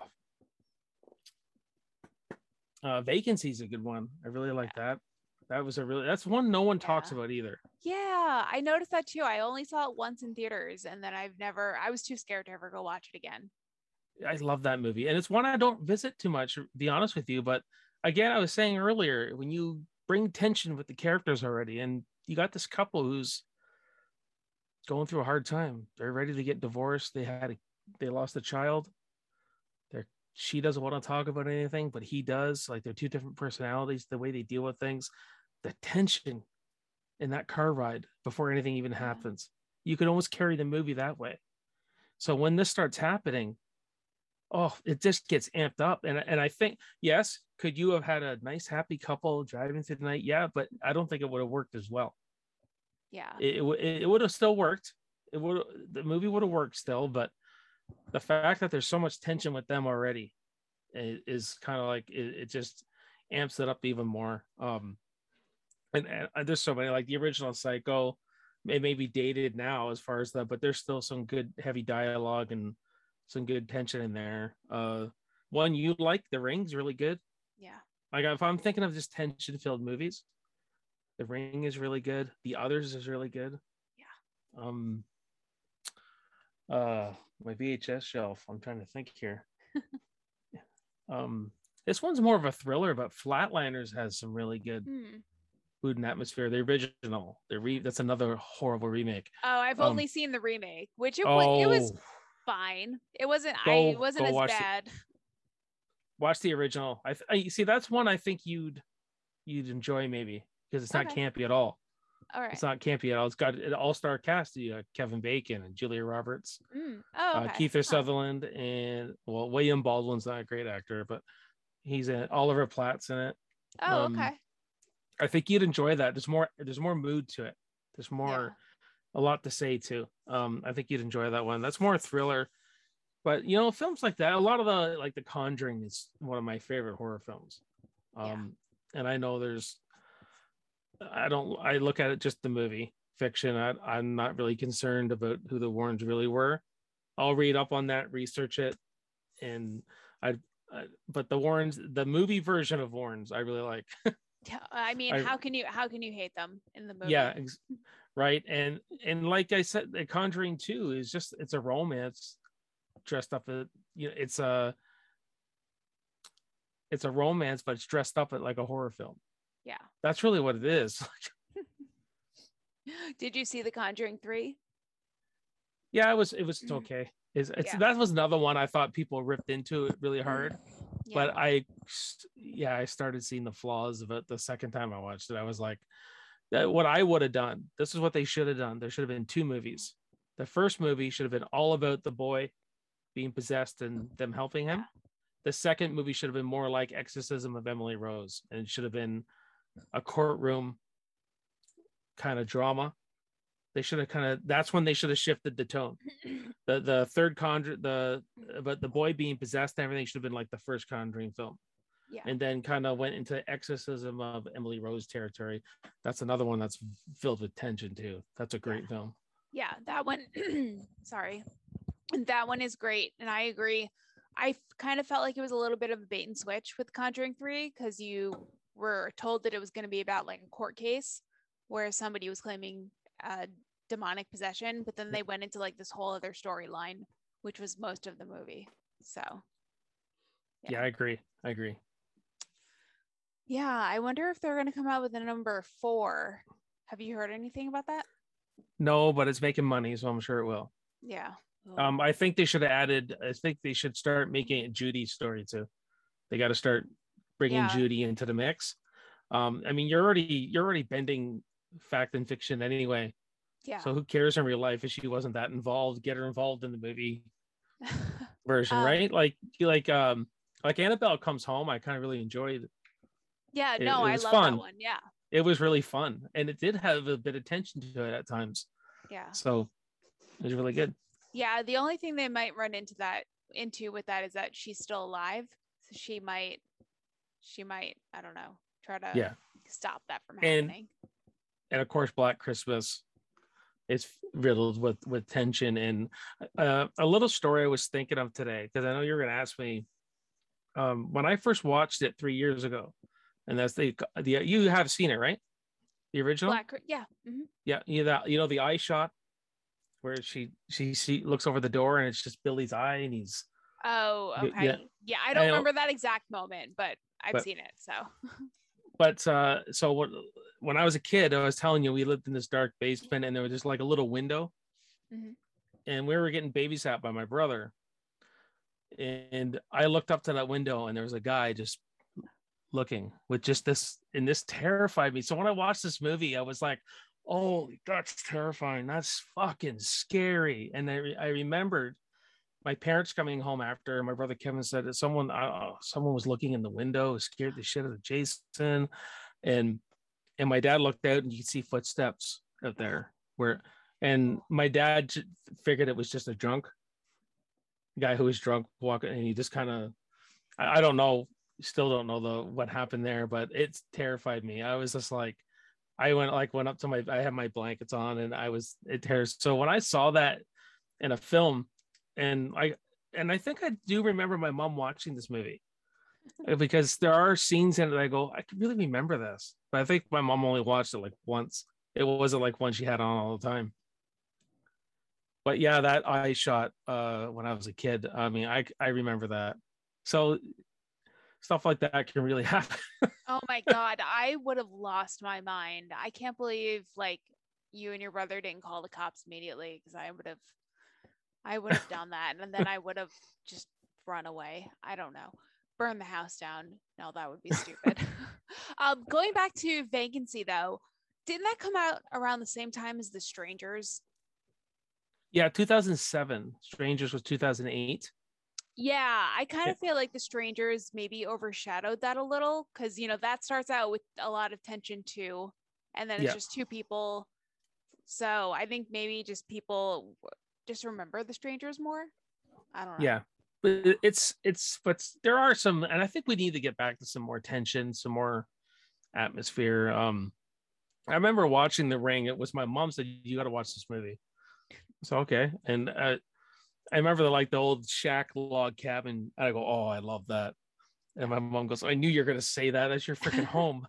uh, Vacancy is a good one. I really like yeah. that. That was a really, that's one no one yeah. talks about either. Yeah, I noticed that too. I only saw it once in theaters, and then I've never, I was too scared to ever go watch it again. I love that movie, and it's one I don't visit too much, to be honest with you. But again, I was saying earlier, when you bring tension with the characters already, and you got this couple who's going through a hard time. They're ready to get divorced. They had, a, they lost a child. They're, she doesn't want to talk about anything, but he does. Like they're two different personalities, the way they deal with things, the tension in that car ride before anything even happens. You could almost carry the movie that way. So when this starts happening, oh, it just gets amped up. And, and I think, yes, could you have had a nice, happy couple driving through the night? Yeah, but I don't think it would have worked as well. Yeah. It, it, it would have still worked. It would, the movie would have worked still, but the fact that there's so much tension with them already is, is kind of like, it, it just amps it up even more. Um, and, and there's so many, like the original Psycho, it may be dated now as far as that, but there's still some good heavy dialogue and some good tension in there. Uh, one you like, The Ring's really good. Yeah. Like if I'm thinking of just tension-filled movies, The Ring is really good. The Others is really good. Yeah. Um. Uh, my V H S shelf. I'm trying to think here. um, this one's more of a thriller, but Flatliners has some really good hmm. mood and atmosphere. The original, the re that's another horrible remake. Oh, I've um, only seen the remake, which it, oh, it was fine. It wasn't. Go, I it wasn't as bad. The, watch the original. I, I see. That's one I think you'd you'd enjoy maybe because it's not okay. campy at all. All right. It's not campy at all. It's got an all-star cast. You got Kevin Bacon and Julia Roberts, mm. oh, okay. uh, Kiefer Sutherland, huh. and well, William Baldwin's not a great actor, but he's in it. Oliver Platt's in it. Oh, um, okay. I think you'd enjoy that. There's more. There's more mood to it. There's more, yeah. a lot to say too. Um, I think you'd enjoy that one. That's more thriller, but you know, films like that. A lot of the like The Conjuring is one of my favorite horror films. Um, yeah. and I know there's. I don't, I look at it just the movie fiction. I, I'm not really concerned about who the Warrens really were. I'll read up on that, research it. And I, I but the Warrens, the movie version of Warrens, I really like. Yeah. I mean, I, how can you, how can you hate them in the movie? Yeah. Ex- right. And, and like I said, The Conjuring two is just, it's a romance dressed up. At, you know, it's a, it's a romance, but it's dressed up at like a horror film. Yeah, that's really what it is. Did you see The Conjuring three? Yeah, it was. It was okay. It's, it's yeah. That was another one I thought people ripped into it really hard, yeah. but I, yeah, I started seeing the flaws of it the second time I watched it. I was like, that what I would have done. This is what they should have done. There should have been two movies. The first movie should have been all about the boy being possessed and them helping him. the second movie should have been more like Exorcism of Emily Rose, and it should have been a courtroom kind of drama. They should have kind of, that's when they should have shifted the tone. The the third conjure the but the boy being possessed and everything should have been like the first Conjuring film. Yeah. And then kind of went into Exorcism of Emily Rose territory. That's another one that's filled with tension too. That's a great yeah. film. Yeah, that one sorry. That one is great. And I agree. I kind of felt like it was a little bit of a bait and switch with Conjuring three, because you were told that it was going to be about like a court case where somebody was claiming uh, demonic possession, but then they went into like this whole other storyline, which was most of the movie. So yeah, yeah I agree. I agree. Yeah, I wonder if they're going to come out with a number four. Have you heard anything about that? No, but it's making money, so I'm sure it will. Yeah. Um, I think they should have added, I think they should start making it Judy's story too. They got to start bringing yeah. Judy into the mix. Um, I mean, you're already, you're already bending fact and fiction anyway. Yeah. So who cares in real life if she wasn't that involved? Get her involved in the movie version, um, right? Like, like, um, like Annabelle Comes Home. I kind of really enjoyed it. Yeah, it, no, it I love fun. that one. Yeah. It was really fun. And it did have a bit of tension to it at times. Yeah. So it was really good. Yeah. The only thing they might run into that into with that is that she's still alive. So she might, she might, I don't know, try to yeah. stop that from and, happening. And of course, Black Christmas is riddled with, with tension. And uh, a little story I was thinking of today, because I know you're going to ask me, um, when I first watched it three years ago, and that's the, the you have seen it, right? The original? Black, yeah. Mm-hmm. Yeah. You know, you know, the eye shot where she, she, she looks over the door and it's just Billy's eye and he's. Oh, okay. Yeah. yeah I don't I remember that exact moment, but I've but, seen it. So. But uh, so when, when I was a kid, I was telling you, we lived in this dark basement and there was just like a little window. Mm-hmm. And we were getting babysat by my brother. And I looked up to that window and there was a guy just looking with just this, and this terrified me. So when I watched this movie, I was like, oh, that's terrifying. That's fucking scary. And I, re- I remembered my parents coming home after. My brother Kevin said that someone, uh, someone was looking in the window, scared the shit out of Jason. And, and my dad looked out and you could see footsteps out there where, and my dad figured it was just a drunk guy who was drunk walking, and he just kind of, I, I don't know, still don't know the what happened there, but it's terrified me. I was just like, I went like went up to my, I had my blankets on and I was, it tears. So when I saw that in a film, and I and I think I do remember my mom watching this movie, because there are scenes in it that I go, I can really remember this, but I think my mom only watched it like once. It wasn't like one she had on all the time. But yeah, that eye shot uh, when I was a kid, I mean, I I remember that. So stuff like that can really happen. Oh my God, I would have lost my mind. I can't believe like you and your brother didn't call the cops immediately, because I would have, I would have done that, and then I would have just run away. I don't know, burn the house down. No, that would be stupid. um, going back to Vacancy though, didn't that come out around the same time as The Strangers? Yeah, two thousand seven. Strangers was two thousand eight. Yeah, I kind of feel like The Strangers maybe overshadowed that a little, because, you know, that starts out with a lot of tension too, and then it's yeah. just two people. So I think maybe just people just remember The Strangers more. I don't know. Yeah, but it's, it's, but there are some, and I think we need to get back to some more tension, some more atmosphere. Um, I remember watching The Ring. It was my mom said, you got to watch this movie. So, okay. And uh, I remember the, like the old shack log cabin. And I go, oh, I love that. And my mom goes, I knew you were going to say that. That's your freaking home.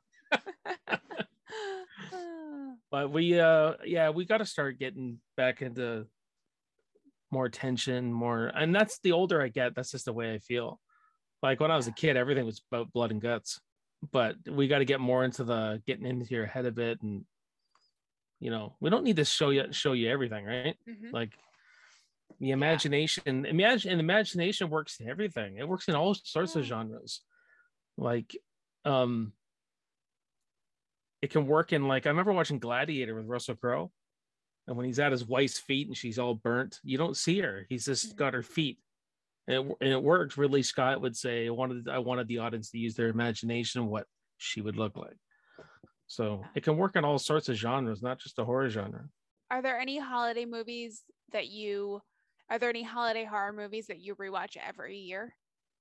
But we, uh, yeah, we got to start getting back into more tension, more. And that's the older I get, that's just the way I feel. Like when I was a kid, everything was about blood and guts. But we got to get more into the getting into your head a bit, and you know, we don't need to show you show you everything, right? Mm-hmm. Like the imagination, yeah. imagine, and imagination works in everything. It works in all sorts yeah. of genres. Like, um, it can work in, like, I remember watching Gladiator with Russell Crowe, and when he's at his wife's feet and she's all burnt, you don't see her. He's just mm-hmm. got her feet, and it, and it worked. Ridley Scott would say, I wanted, I wanted the audience to use their imagination what she would look like. So it can work in all sorts of genres, not just the horror genre. Are there any holiday movies that you, are there any holiday horror movies that you rewatch every year?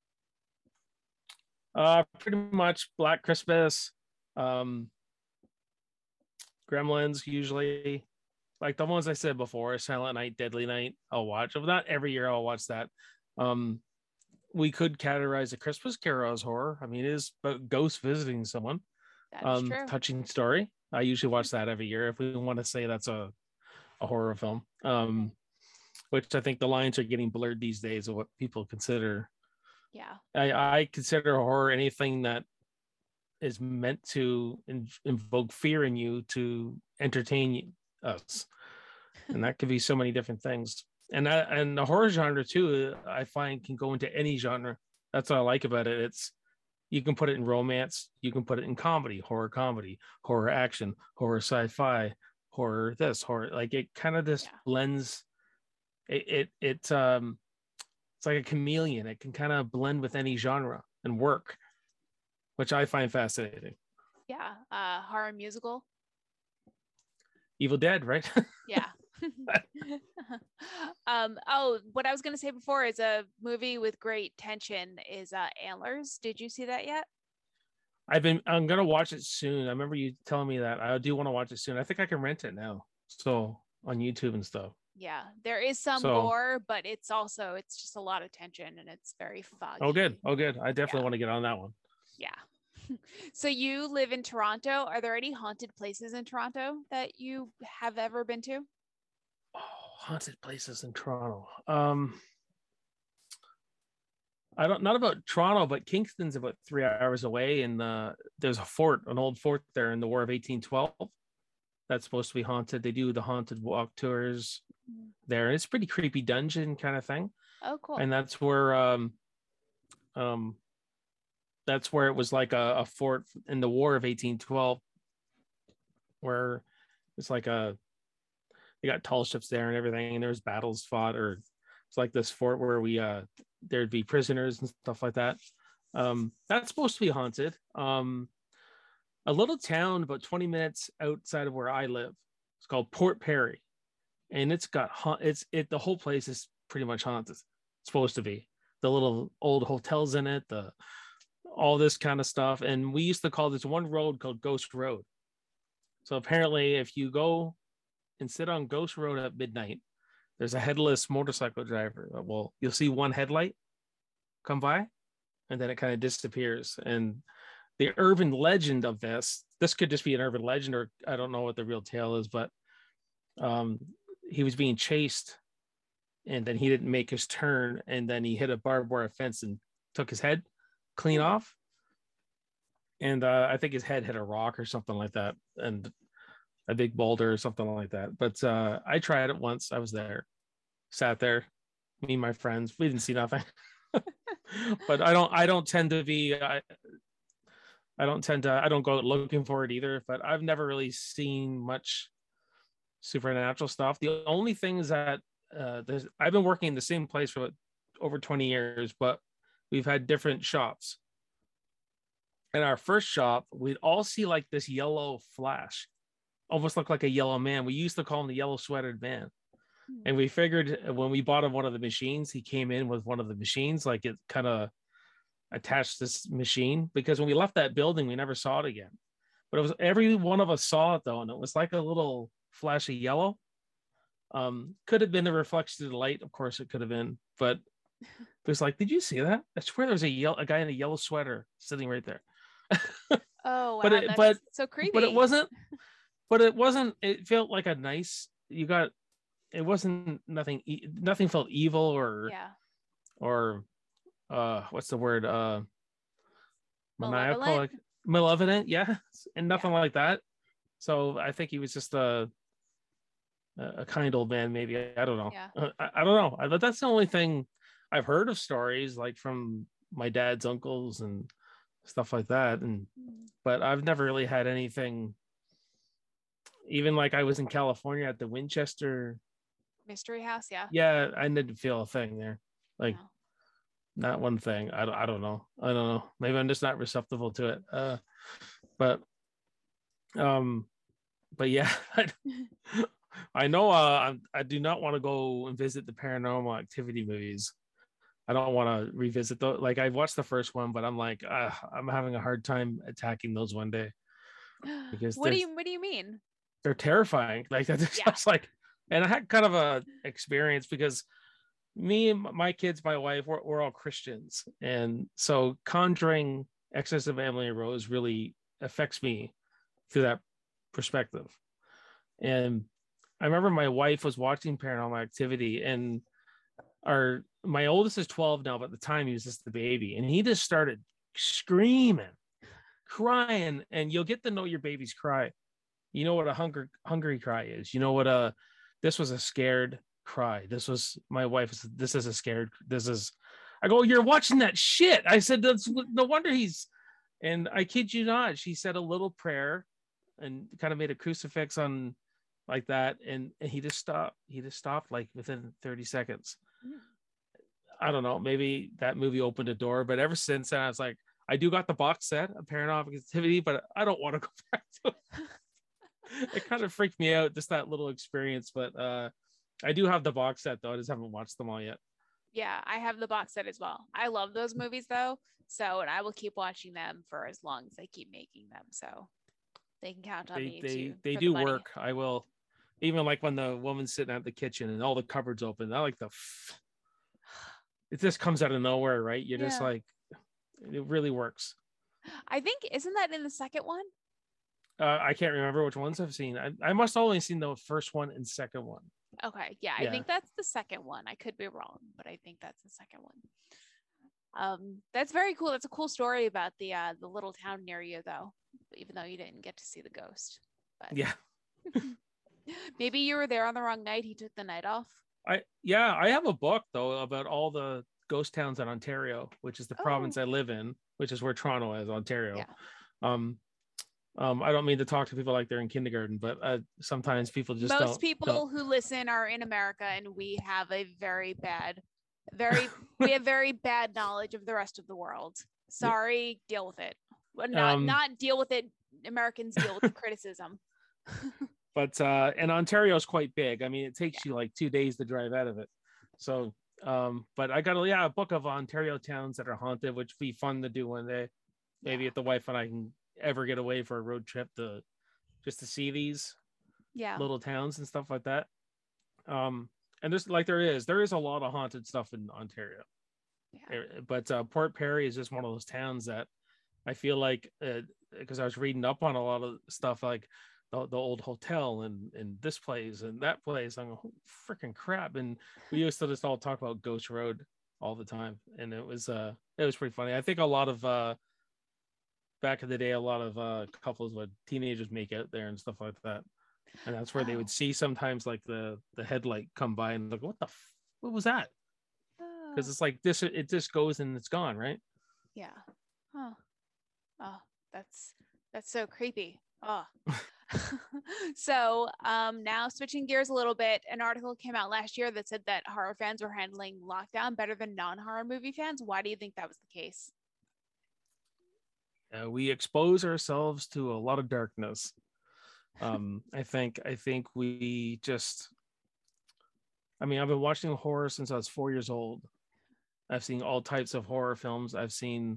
Uh, pretty much Black Christmas, um, Gremlins, usually. Like the ones I said before, Silent Night, Deadly Night, I'll watch. Well, not every year I'll watch that. Um, we could categorize a Christmas Carol as horror. I mean, it is about ghosts visiting someone. That is Um, true. touching story. I usually watch that every year if we want to say that's a, a horror film. Um, which I think the lines are getting blurred these days of what people consider. Yeah. I, I consider horror anything that is meant to in, invoke fear in you to entertain us. And that could be so many different things. And that, and the horror genre too, I find can go into any genre. That's what I like about it. It's, you can put it in romance, you can put it in comedy, horror comedy, horror action, horror sci-fi, horror this, horror, like it kind of just yeah. blends. It, it, it, um, it's like a chameleon. It can kind of blend with any genre and work, which I find fascinating. Yeah. Uh, horror musical. Evil Dead, right? Yeah. um, oh, what I was going to say before is a movie with great tension is uh, Antlers. Did you see that yet? I've been, I'm going to watch it soon. I remember you telling me that. I do want to watch it soon. I think I can rent it now. So on YouTube and stuff. Yeah, there is some so, gore, but it's also, it's just a lot of tension and it's very foggy. Oh, good. Oh, good. I definitely yeah. want to get on that one. Yeah. So you live in Toronto. Are there any haunted places in Toronto that you have ever been to? Oh, haunted places in Toronto. Um, I don't, not about Toronto, but Kingston's about three hours away. And uh, there's a fort, an old fort there in the War of eighteen twelve. That's supposed to be haunted. They do the haunted walk tours there. It's a pretty creepy dungeon kind of thing. Oh, cool. And that's where, um, um, that's where it was like a, a fort in the War of eighteen twelve, where it's like a, they got tall ships there and everything, and there's battles fought, or it's like this fort where we, uh, there'd be prisoners and stuff like that. Um, that's supposed to be haunted. Um, a little town about twenty minutes outside of where I live. It's called Port Perry, and it's got it's it. The whole place is pretty much haunted. It's supposed to be. The little old hotels in it, the all this kind of stuff. And we used to call this one road called Ghost Road. So apparently, if you go and sit on Ghost Road at midnight, there's a headless motorcycle driver. Well, you'll see one headlight come by, and then it kind of disappears. And the urban legend of this, this could just be an urban legend, or I don't know what the real tale is, but um, he was being chased and then he didn't make his turn. And then he hit a barbed wire fence and took his head clean off. And uh, I think his head hit a rock or something like that. And a big boulder or something like that. But uh, I tried it once. I was there, sat there, me and my friends, we didn't see nothing. But I don't, I don't tend to be, I, I don't tend to, I don't go looking for it either, but I've never really seen much supernatural stuff. The only things that uh, there's, I've been working in the same place for over twenty years, but we've had different shops. In our first shop, we'd all see like this yellow flash, almost looked like a yellow man. We used to call him the yellow sweatered man. And we figured when we bought him one of the machines, he came in with one of the machines, like it kind of attached this machine, because when we left that building, we never saw it again. But it was, every one of us saw it though, and it was like a little flash of yellow. Um, could have been a reflection of the light, of course it could have been, but it was like, did you see that? I swear there was a yellow, a guy in a yellow sweater sitting right there. Oh, wow, but it, that's but so creepy. But it wasn't. But it wasn't. It felt like a nice. You got. It wasn't nothing. Nothing felt evil or. Yeah. Or, uh, what's the word? Uh, maniacal, Malevolent? like malevolent. Yeah, and nothing Yeah. like that. So I think he was just a. A kind old man, maybe. I don't know. Yeah. Uh, I, I don't know. I, but that's the only thing I've heard of stories like from my dad's uncles and stuff like that. And but I've never really had anything. Even like I was in California at the Winchester Mystery House, yeah. Yeah, I didn't feel a thing there. Like No. Not one thing. I don't, I don't know. I don't know. Maybe I'm just not receptive to it. Uh, but um, but yeah, I, I know. Uh, I, I do not want to go and visit the Paranormal Activity movies. I don't want to revisit those. Like I've watched the first one, but I'm like, uh, I'm having a hard time attacking those one day because What they're do you What do you mean? they're terrifying. Like that's Yeah. just like, and I had kind of a experience because me and my kids, my wife, we're, we're all Christians, and so Conjuring, Exorcist of Emily Rose really affects me through that perspective. And I remember my wife was watching Paranormal Activity, and our my oldest is twelve now, but at the time he was just a baby, and he just started screaming, crying, and you'll get to know your baby's cry. You know what a hunger hungry cry is. You know what a this was a scared cry. This was my wife. This is a scared. This is. I go, you're watching that shit. I said, that's no wonder he's. And I kid you not, she said a little prayer, and kind of made a crucifix on, like that, and, and he just stopped. He just stopped like within thirty seconds. Mm. I don't know. Maybe that movie opened a door, but ever since then, I was like, I do got the box set of Paranormal Activity, but I don't want to go back to it. It kind of freaked me out, just that little experience. But uh, I do have the box set though. I just haven't watched them all yet. Yeah, I have the box set as well. I love those movies though, so and I will keep watching them for as long as they keep making them. So they can count on they, me. They to, they do the work. I will, even like when the woman's sitting at the kitchen and all the cupboards open. I like the. It just comes out of nowhere, right? You're yeah. just like, it really works. I think isn't that in the second one? Uh, I can't remember which ones I've seen. I, I must have only seen the first one and second one. Okay, yeah, yeah, I think that's the second one. I could be wrong, but I think that's the second one. Um, that's very cool. That's a cool story about the uh, the little town near you, though. Even though you didn't get to see the ghost. But yeah, maybe you were there on the wrong night. He took the night off. I yeah, I have a book though about all the ghost towns in Ontario, which is the oh. province I live in, which is where Toronto is, Ontario. Yeah. Um, um, I don't mean to talk to people like they're in kindergarten, but uh, sometimes people just most don't, people don't. who listen are in America, and we have a very bad, very we have very bad knowledge of the rest of the world. Sorry, yeah. Deal with it. Well, not um, not deal with it. Americans deal with the criticism. But uh, and Ontario is quite big. I mean, it takes yeah. you like two days to drive out of it. So, um, but I got a yeah a book of Ontario towns that are haunted, which would be fun to do one day. Maybe yeah. if the wife and I can ever get away for a road trip to just to see these yeah little towns and stuff like that. Um, and there's like there is there is a lot of haunted stuff in Ontario. Yeah. But uh, Port Perry is just one of those towns that I feel like because uh, I was reading up on a lot of stuff like. The, the old hotel and and this place and that place. I'm oh, freaking crap. And we used to just all talk about Ghost Road all the time, and it was uh it was pretty funny. I think a lot of uh back in the day, a lot of uh couples would teenagers make out there and stuff like that, and that's where oh. they would see sometimes like the the headlight come by and like what the f- what was that? Because oh. it's like this it just goes and it's gone, right? Yeah. Huh. Oh, that's that's so creepy. Oh. So um now switching gears a little bit, an article came out last year that said that horror fans were handling lockdown better than non-horror movie fans. Why do you think that was the case? Uh, we expose ourselves to a lot of darkness. um I think I think we just I mean I've been watching horror since I was four years old. I've seen all types of horror films. I've seen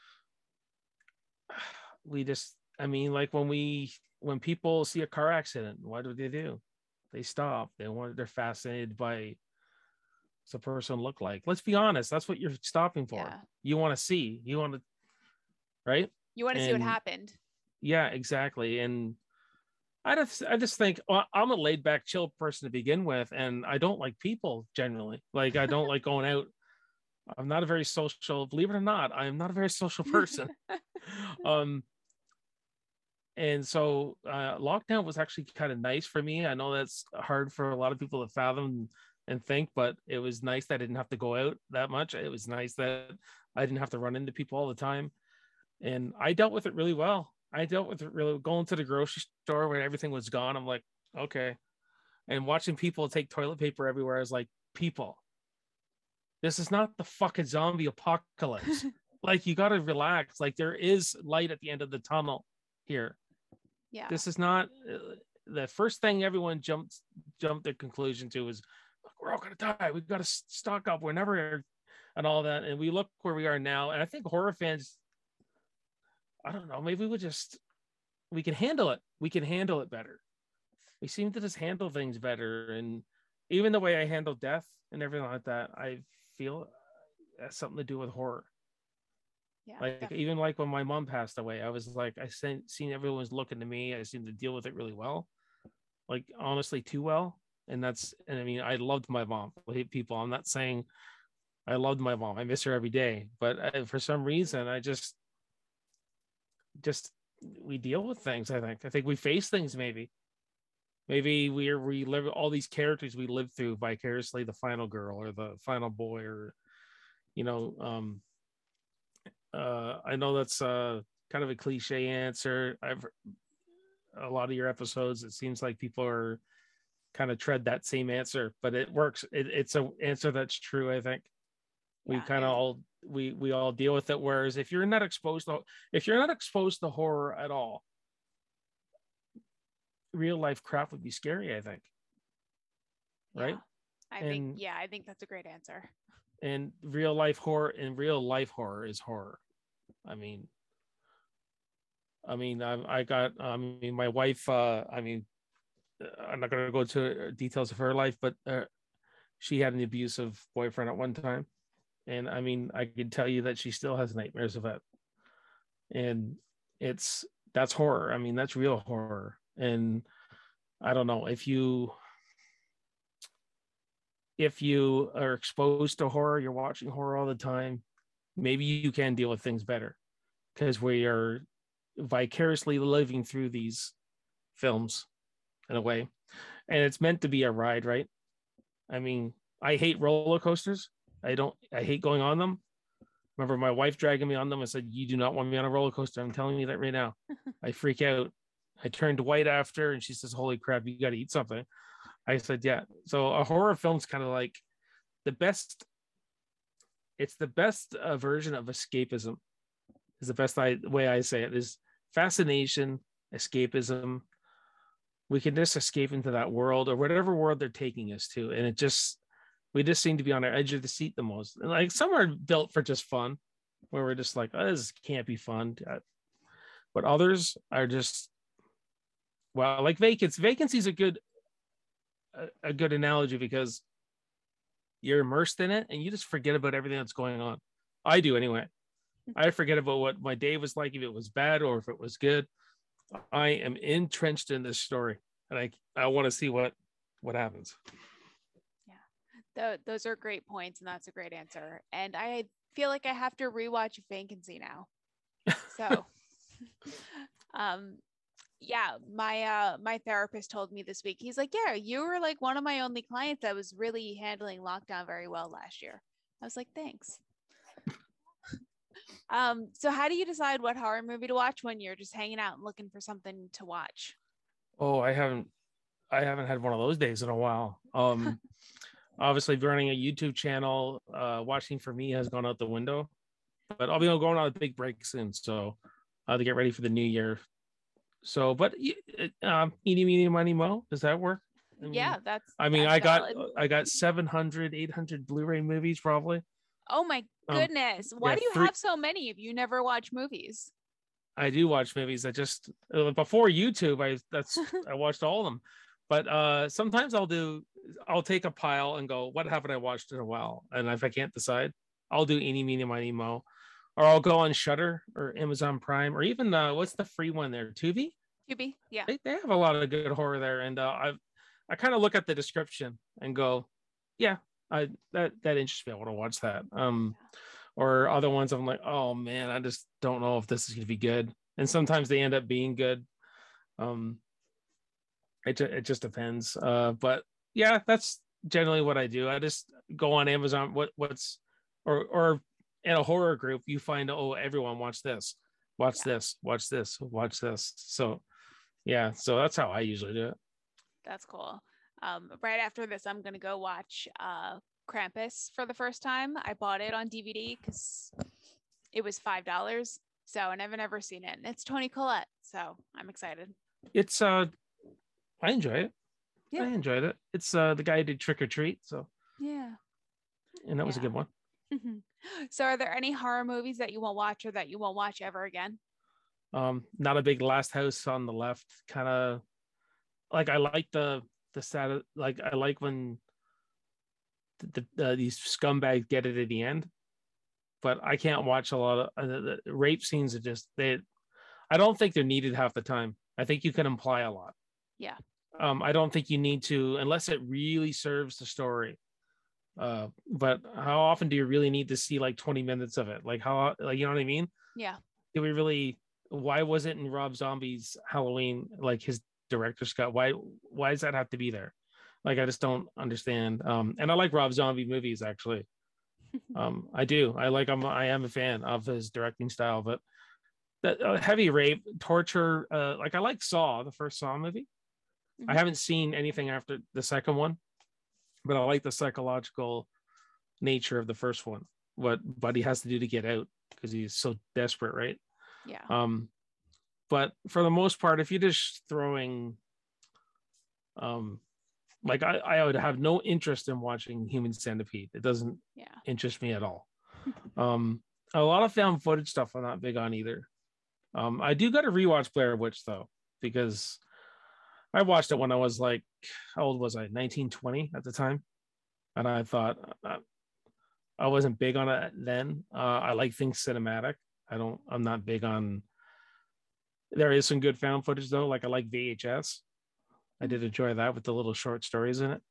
we just I mean like when we when people see a car accident, what do they do? They stop. They want. They're fascinated by what's a person look like. Let's be honest. That's what you're stopping for. Yeah. You want to see. You want to, right? You want to see what happened. Yeah, exactly. And I just, I just think well, I'm a laid back, chill person to begin with, and I don't like people generally. Like I don't like going out. I'm not a very social. Believe it or not, I am not a very social person. um. And so uh, lockdown was actually kind of nice for me. I know that's hard for a lot of people to fathom and think, but it was nice that I didn't have to go out that much. It was nice that I didn't have to run into people all the time. And I dealt with it really well. I dealt with it really going to the grocery store when everything was gone. I'm like, okay. And watching people take toilet paper everywhere, I was like, people, This is not the fucking zombie apocalypse. Like, you got to relax. Like, there is light at the end of the tunnel here. Yeah. This is not uh, the first thing everyone jumped jumped their conclusion to is we're all gonna die. We've got to stock up. We're never and all that. And we look where we are now. And I think horror fans, I don't know, maybe we just we can handle it. We can handle it better. We seem to just handle things better. And even the way I handle death and everything like that, I feel has something to do with horror. Yeah, like definitely. even like when my mom passed away, I was like, I seen, seen everyone was looking to me. I seemed to deal with it really well, like honestly too well. And that's, and I mean, I loved my mom. I hate people. I'm not saying I loved my mom. I miss her every day, but I, for some reason, I just, just we deal with things. I think. I think we face things. Maybe, maybe we are we live all these characters we live through vicariously. The final girl or the final boy, or you know, um, uh, I know that's uh kind of a cliche answer. I've a lot of your episodes. It seems like people are kind of tread that same answer, but it works. It, it's a answer that's true. I think we Yeah, kind of it- all we we all deal with it. Whereas if you're not exposed to if you're not exposed to horror at all, real life crap would be scary. I think, right? yeah. I think, And yeah, I think that's a great answer. and real life horror and real life horror is horror. I mean, I mean, I, I got. I mean, my wife. Uh, I mean, I'm not going to go into details of her life, but uh, she had an abusive boyfriend at one time, and I mean, I can tell you that she still has nightmares of it, and it's that's horror. I mean, that's real horror, and I don't know if you if you are exposed to horror, you're watching horror all the time, maybe you can deal with things better because we are vicariously living through these films in a way, and it's meant to be a ride, right? I mean, I hate roller coasters. I don't. I hate going on them. Remember my wife dragging me on them and said, "You do not want me on a roller coaster." I'm telling you that right now. I freak out. I turned white after, and she says, "Holy crap, you got to eat something." I said, "Yeah." So a horror film's kind of like the best. It's the best uh, version of escapism. Is the best I, way I say it is fascination, escapism. We can just escape into that world or whatever world they're taking us to, and it just we just seem to be on our edge of the seat the most. And like some are built for just fun, where we're just like, oh, this can't be fun. But others are just well, like vacancy. Vacancy is a good a, a good analogy because you're immersed in it and you just forget about everything that's going on. I do anyway. I forget about what my day was like, if it was bad or if it was good. I am entrenched in this story, and I I want to see what what happens. Th- those are great points, and that's a great answer. And I feel like I have to rewatch Vacancy now. So, um, yeah, my uh my therapist told me this week. He's like, "Yeah, you were like one of my only clients that was really handling lockdown very well last year." I was like, "Thanks." Um, so how do you decide what horror movie to watch when you're just hanging out and looking for something to watch? Oh, I haven't I haven't had one of those days in a while. Um, obviously, running a YouTube channel, uh, watching for me has gone out the window. But I'll be going on a big break soon, so I have to get ready for the new year. So, but um, eeny, meeny, miny, mo. Does that work? I mean, Yeah, that's I mean, that's I got valid. I got seven hundred, eight hundred Blu-ray movies probably. Oh my Um, goodness. Why yeah, do you three, have so many if you never watch movies? I do watch movies. I just uh, before YouTube, I that's I watched all of them. But uh sometimes I'll do I'll take a pile and go, what haven't I watched in a while? And if I can't decide, I'll do eeny, meeny, miny, mo. Or I'll go on Shudder or Amazon Prime or even uh what's the free one there? Tubi? Tubi, yeah. They, they have a lot of good horror there. And uh I've I kind of look at the description and go, yeah, I that that interests me. I want to watch that. Um or other ones I'm like, oh man, I just don't know if this is gonna be good. And sometimes they end up being good. Um it, it just depends. Uh but yeah, that's generally what I do. I just go on Amazon, what what's or or in a horror group, you find, oh, everyone watch this, watch Yeah. this, watch this, watch this. So yeah, so that's how I usually do it. That's cool. Um, right after this, I'm gonna go watch uh Krampus for the first time. I bought it on D V D because it was five dollars. So I never never seen it. And it's Tony Collette, so I'm excited. It's uh, I enjoy it. Yeah. I enjoyed it. It's uh the guy who did Trick or Treat, so Yeah. and that was a Yeah. good one. So are there any horror movies that you won't watch or that you won't watch ever again? Um, not a big Last House on the Left kind of like I like the the sad like I like when the, the uh, these scumbags get it at the end, but I can't watch a lot of uh, the, the rape scenes. Are just they. I don't think they're needed half the time. I think you can imply a lot. Yeah. Um, I don't think you need to unless it really serves the story. Uh, but how often do you really need to see like twenty minutes of it? Like how like you know what I mean? Yeah. Do we really? Why was it in Rob Zombie's Halloween like his director's cut? Why why does that have to be there? Like I just don't understand. Um, and I like Rob Zombie movies actually. Um, I do. I like. I'm. I am a fan of his directing style, but that uh, heavy rape, torture. Uh, like I like Saw, the first Saw movie. Mhm. I haven't seen anything after the second one, but I like the psychological nature of the first one. What Buddy has to do to get out because he's so desperate, right? Yeah. Um, but for the most part, if you're just throwing, um, like I, I would have no interest in watching Human Centipede. It doesn't Yeah. interest me at all. Um, a lot of found footage stuff I'm not big on either. Um, I do got to rewatch Blair Witch though, because I watched it when I was like, how old was I? nineteen, twenty at the time. And I thought uh, I wasn't big on it then. Uh, I like things cinematic. I don't, I'm not big on, there is some good found footage though. Like I like V H S. I did enjoy that with the little short stories in it.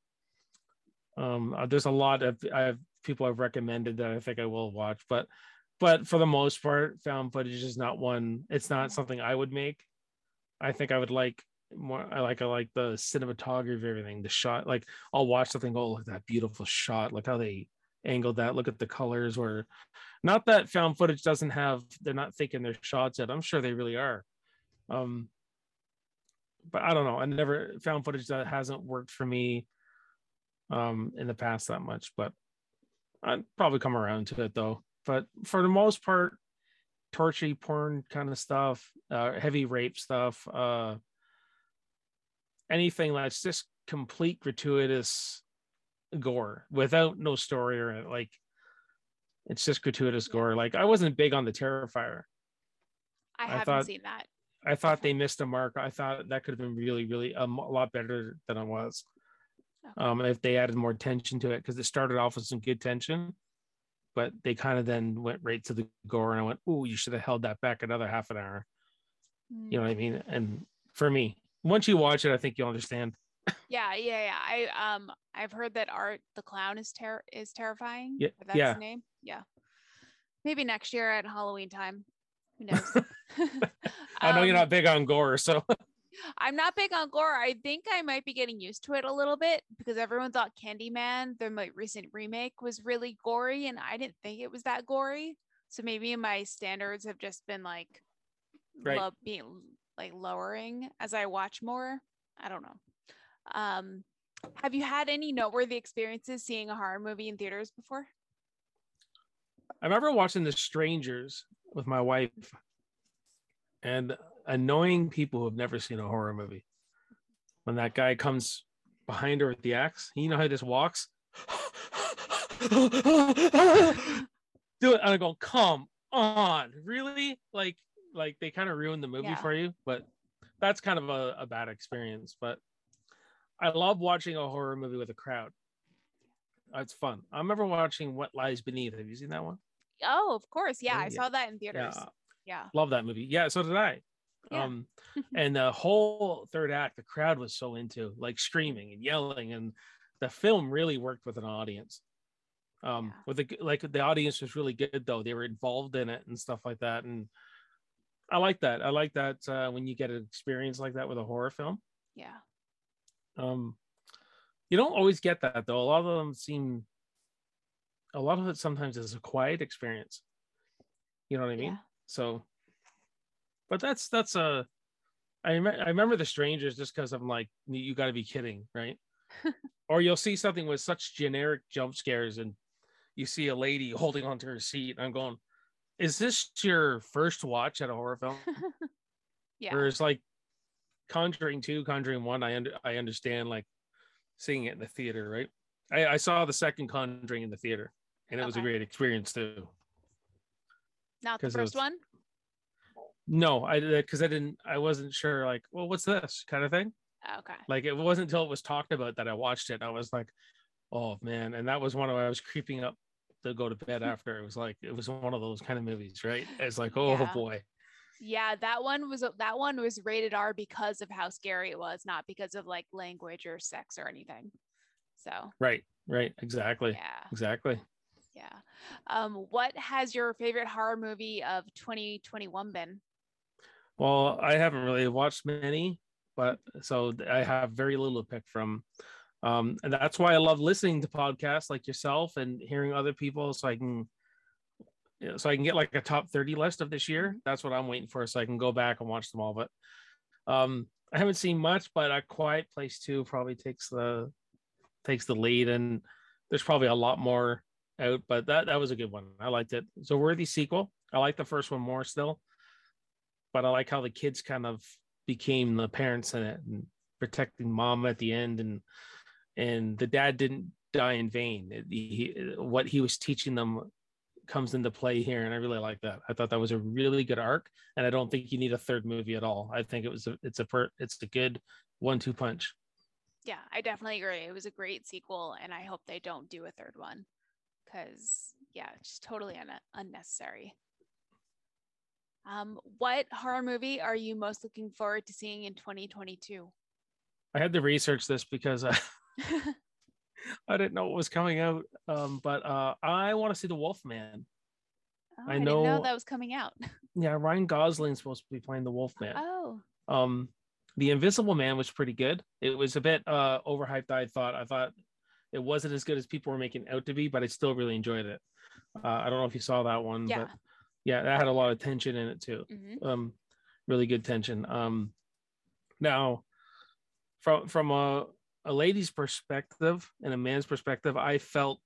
Um, uh, there's a lot of I have people I've recommended that I think I will watch, but but for the most part, found footage is not one. It's not something I would make. I think I would like more. I like I like the cinematography of everything, the shot. Like I'll watch something. Oh, look at that beautiful shot! Look how they angled that. Look at the colors. Or not that found footage doesn't have. They're not thinking their shots yet. I'm sure they really are. Um, but I don't know. I never found footage that hasn't worked for me um in the past that much, but I'd probably come around to it though. But for the most part, torture porn kind of stuff, uh heavy rape stuff, uh anything that's just complete gratuitous gore without no story or like it's just gratuitous gore. Like I wasn't big on the Terrifier. I I haven't thought seen that. I thought they missed a mark. I thought that could have been really, really um, a lot better than it was. Okay. Um, if they added more tension to it, because it started off with some good tension, but they kind of then went right to the gore, and I went, "Oh, you should have held that back another half an hour." Mm. You know what I mean? And for me, once you watch it, I think you'll understand. Yeah, yeah, yeah. I um I've heard that Art the Clown is ter- is terrifying. Yeah, That's yeah. the name. Yeah. Maybe next year at Halloween time. Who knows? I know um, you're not big on gore, so I'm not big on gore. I think I might be getting used to it a little bit because everyone thought Candyman, the like, recent remake, was really gory, and I didn't think it was that gory. So maybe my standards have just been like right. lo- being like lowering as I watch more. I don't know. Um, have you had any noteworthy experiences seeing a horror movie in theaters before? I remember watching The Strangers with my wife, and annoying people who have never seen a horror movie. When that guy comes behind her with the axe, you know how he just walks. Do it, and I go, come on, really? Like, like they kind of ruined the movie Yeah. for you, but that's kind of a, a bad experience. But I love watching a horror movie with a crowd. It's fun. I remember watching What Lies Beneath. Have you seen that one? Oh, of course. Yeah, Oh, I yeah. saw that in theaters. Yeah. Yeah. Love that movie. Yeah, so did I. Yeah. Um, and the whole third act, the crowd was so into, like screaming and yelling, and the film really worked with an audience. Um, Yeah. with the like the audience was really good though. They were involved in it and stuff like that, and I like that. I like that uh, when you get an experience like that with a horror film. Yeah. Um, you don't always get that though. A lot of them seem, a lot of it sometimes is a quiet experience. You know what I mean? Yeah. So, but that's that's a. I, rem- I remember The Strangers just because I'm like, you got to be kidding, right? Or you'll see something with such generic jump scares, and you see a lady holding onto her seat. And I'm going, is this your first watch at a horror film? Yeah. Whereas like Conjuring two, Conjuring one, I under I understand like seeing it in the theater, right? I, I saw the second Conjuring in the theater, and it was a Okay. great experience too. Not the 'Cause it first was- one? No, I because I didn't, I wasn't sure, like, well, what's this kind of thing? Okay. Like, it wasn't until it was talked about that I watched it. I was like, oh man, and that was one of I was creeping up to go to bed after. It was like it was one of those kind of movies, right? It's like, oh Yeah. boy. Yeah, that one was that one was rated R because of how scary it was, not because of like language or sex or anything. So Right, right, exactly, yeah, exactly. yeah. Um, what has your favorite horror movie of twenty twenty-one been? Well, I haven't really watched many, but so I have very little to pick from. Um, and that's why I love listening to podcasts like yourself and hearing other people, so I can, you know, so I can get like a top thirty list of this year. That's what I'm waiting for, so I can go back and watch them all. But um, I haven't seen much, but A Quiet Place two probably takes the takes the lead, and there's probably a lot more out. But that that was a good one. I liked it. It's a worthy sequel. I like the first one more still, but I like how the kids kind of became the parents in it and protecting mom at the end, and and the dad didn't die in vain. It, he, what he was teaching them comes into play here, and I really like that. I thought that was a really good arc, and I don't think you need a third movie at all. I think it was a, it's a per, it's a good one-two punch. Yeah, I definitely agree. It was a great sequel, and I hope they don't do a third one because yeah, it's just totally un- unnecessary. Um, what horror movie are you most looking forward to seeing in twenty twenty-two? I had to research this because I, I didn't know what was coming out. Um, but uh, I want to see The Wolfman. Oh, I I, didn't know know- that was coming out. Yeah, Ryan Gosling's supposed to be playing the Wolfman. Oh, Um, The Invisible Man was pretty good. It was a bit uh overhyped. I thought. I thought it wasn't as good as people were making out to be, but I still really enjoyed it. Uh, I don't know if you saw that one, yeah. but yeah, that had a lot of tension in it too. Mhm. Um, really good tension. Um, now, from from a a lady's perspective and a man's perspective, I felt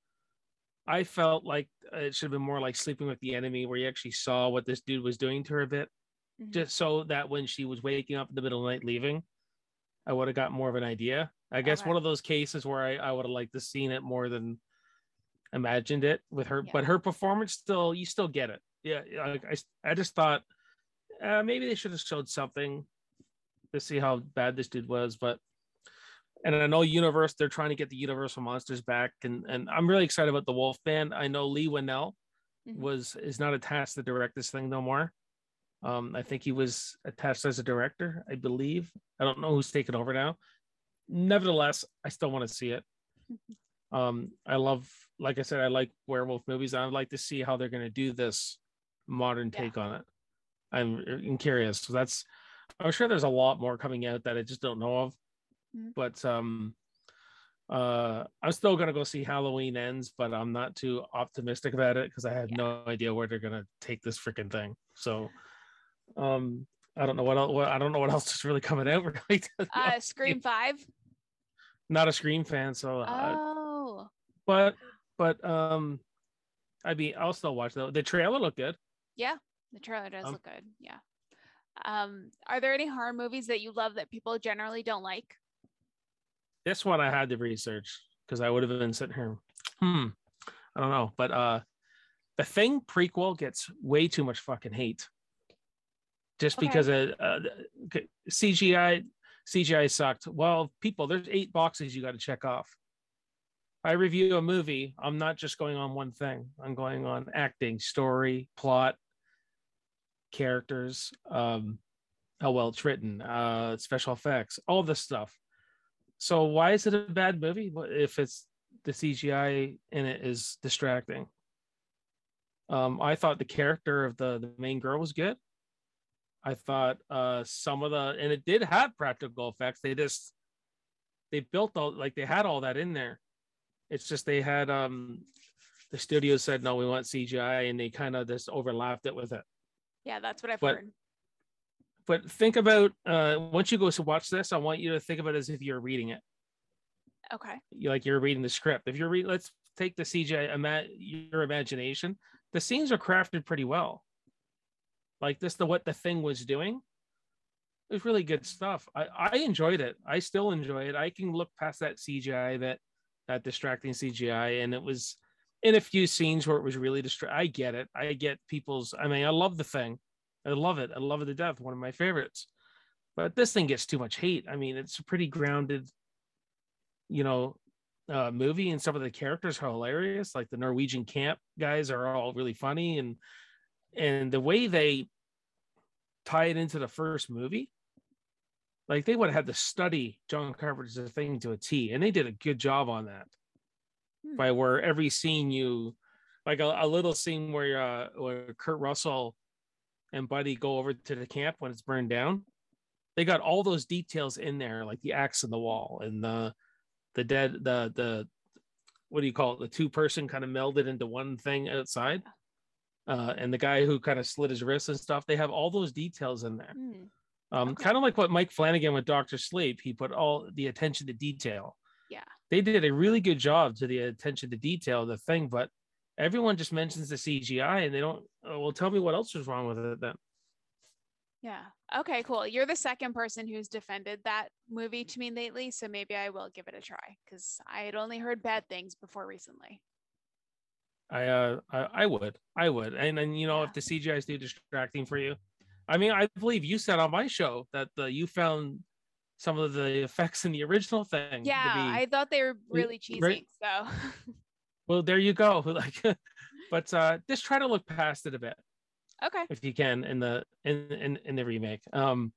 I felt like it should have been more like Sleeping with the Enemy, where you actually saw what this dude was doing to her a bit, Mhm. just so that when she was waking up in the middle of the night leaving, I would have got more of an idea. I guess Okay. one of those cases where I, I would have liked to seen it more than imagined it with her, Yeah. but her performance still, you still get it. Yeah, like I, I just thought uh, maybe they should have showed something to see how bad this dude was, but and I know Universe, they're trying to get the Universal monsters back, and and I'm really excited about the Wolfman. I know Lee Winnell Mhm. was is not attached to direct this thing no more. Um, I think he was attached as a director, I believe. I don't know who's taken over now. Nevertheless, I still want to see it. Um, I love, like I said, I like werewolf movies. I'd like to see how they're going to do this modern Yeah. take on it. I'm, I'm curious. So that's, I'm sure there's a lot more coming out that I just don't know of. Mhm. But um, uh, I'm still going to go see Halloween Ends, but I'm not too optimistic about it because I have Yeah. no idea where they're going to take this freaking thing. So um, I don't know what else. What, I don't know what else is really coming out. Really, to be Uh, honest. Scream Five. Not a Scream fan, so uh, Oh, but but um, I mean, I'll still watch though. The trailer looked good. yeah. The trailer does Um, look good. Yeah. Um, are there any horror movies that you love that people generally don't like? This one I had to research because I would have been sitting here. Hmm, I don't know, but uh, the Thing prequel gets way too much fucking hate. Just Okay. because uh, uh, C G I C G I sucked. Well, people, there's eight boxes you got to check off. I review a movie, I'm not just going on one thing. I'm going on acting, story, plot, characters, um, how well it's written, uh, special effects, all this stuff. So why is it a bad movie if it's the C G I in it is distracting? Um, I thought the character of the, the main girl was good. I thought uh, some of the, and it did have practical effects. They just, they built all, like they had all that in there. It's just they had, um, the studio said, no, we want C G I, and they kind of just overlapped it with it. Yeah, that's what I've But- heard. But think about, uh, once you go to watch this, I want you to think of it as if you're reading it. Okay. You, like you're reading the script. If you're reading, let's take the C G I, ima- your imagination. The scenes are crafted pretty well. Like this, the what the thing was doing. It was really good stuff. I, I enjoyed it. I still enjoy it. I can look past that C G I, that that distracting C G I, and it was in a few scenes where it was really distracting. I get it. I get people's. I mean, I love the thing. I love it. I love it to death. One of my favorites. But this thing gets too much hate. I mean, it's a pretty grounded, you know, uh, movie, and some of the characters are hilarious. Like the Norwegian camp guys are all really funny, and and the way they tie it into the first movie, like they would have had to study John Carpenter's thing to a T, and they did a good job on that. Hmm. By where every scene you, like a, a little scene where uh, where Kurt Russell and Buddy go over to the camp when it's burned down, they got all those details in there, like the axe in the wall and the the dead the the what do you call it, the two person kind of melded into one thing outside, uh, and the guy who kind of slit his wrists and stuff. They have all those details in there. Hmm. Um, Okay. kind of like what Mike Flanagan with Doctor Sleep, he put all the attention to detail. Yeah. They did a really good job to the attention to detail of the thing, but everyone just mentions the C G I and they don't. Oh, well, tell me what else was wrong with it then. Yeah. Okay, cool. You're the second person who's defended that movie to me lately, so maybe I will give it a try because I had only heard bad things before recently. I uh I, I would I would and then you know Yeah. if the C G I is too distracting for you, I mean I believe you said on my show that uh, you found some of the effects in the original thing. Yeah, to be, I thought they were really cheesy. Right? So Well, there you go. Like, but uh, just try to look past it a bit. Okay. If you can in the in in, in the remake. Um,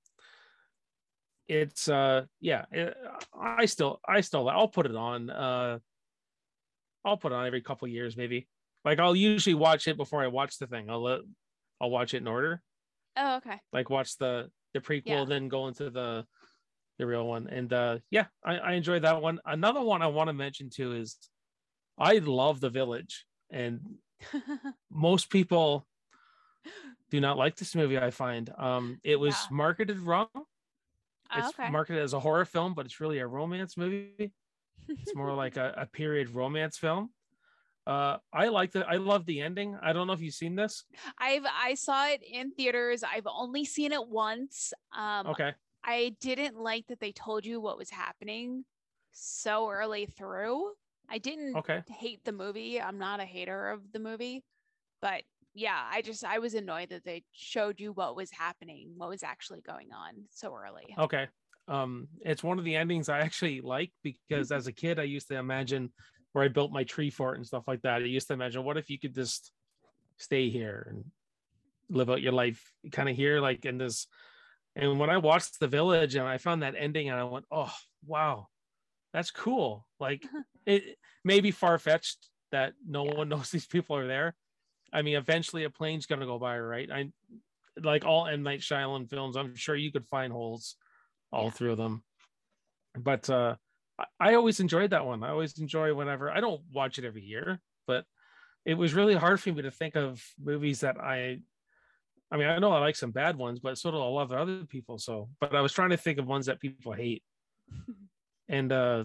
it's uh yeah. It, I still I still I'll put it on. Uh, I'll put it on every couple of years maybe. Like I'll usually watch it before I watch the thing. I'll let I'll watch it in order. Oh, okay. Like watch the the prequel, Yeah. then go into the the real one. And uh, yeah, I, I enjoyed that one. Another one I want to mention too is I love The Village, and most people do not like this movie. I find um, it was Yeah. marketed wrong. Oh, It's okay. marketed as a horror film, but it's really a romance movie. It's more like a, a period romance film. Uh, I like the I love the ending. I don't know if you've seen this. I've I saw it in theaters. I've only seen it once. Um, Okay. I didn't like that they told you what was happening so early through. I didn't Okay. hate the movie. I'm not a hater of the movie, but yeah, I just I was annoyed that they showed you what was happening, what was actually going on so early. Okay. Um, it's one of the endings I actually like because as a kid I used to imagine where I built my tree fort and stuff like that. I used to imagine what if you could just stay here and live out your life kind of here, like in this. And when I watched The Village and I found that ending and I went, oh wow, that's cool. Like it may be far-fetched that no Yeah. one knows these people are there. I mean, eventually a plane's gonna go by, right? I like all M. Night Shyamalan films, I'm sure you could find holes all Yeah. through them. But uh I, I always enjoyed that one. I always enjoy whenever I don't watch it every year, but it was really hard for me to think of movies that I I mean, I know I like some bad ones, but so do a lot of other people. So, but I was trying to think of ones that people hate. And uh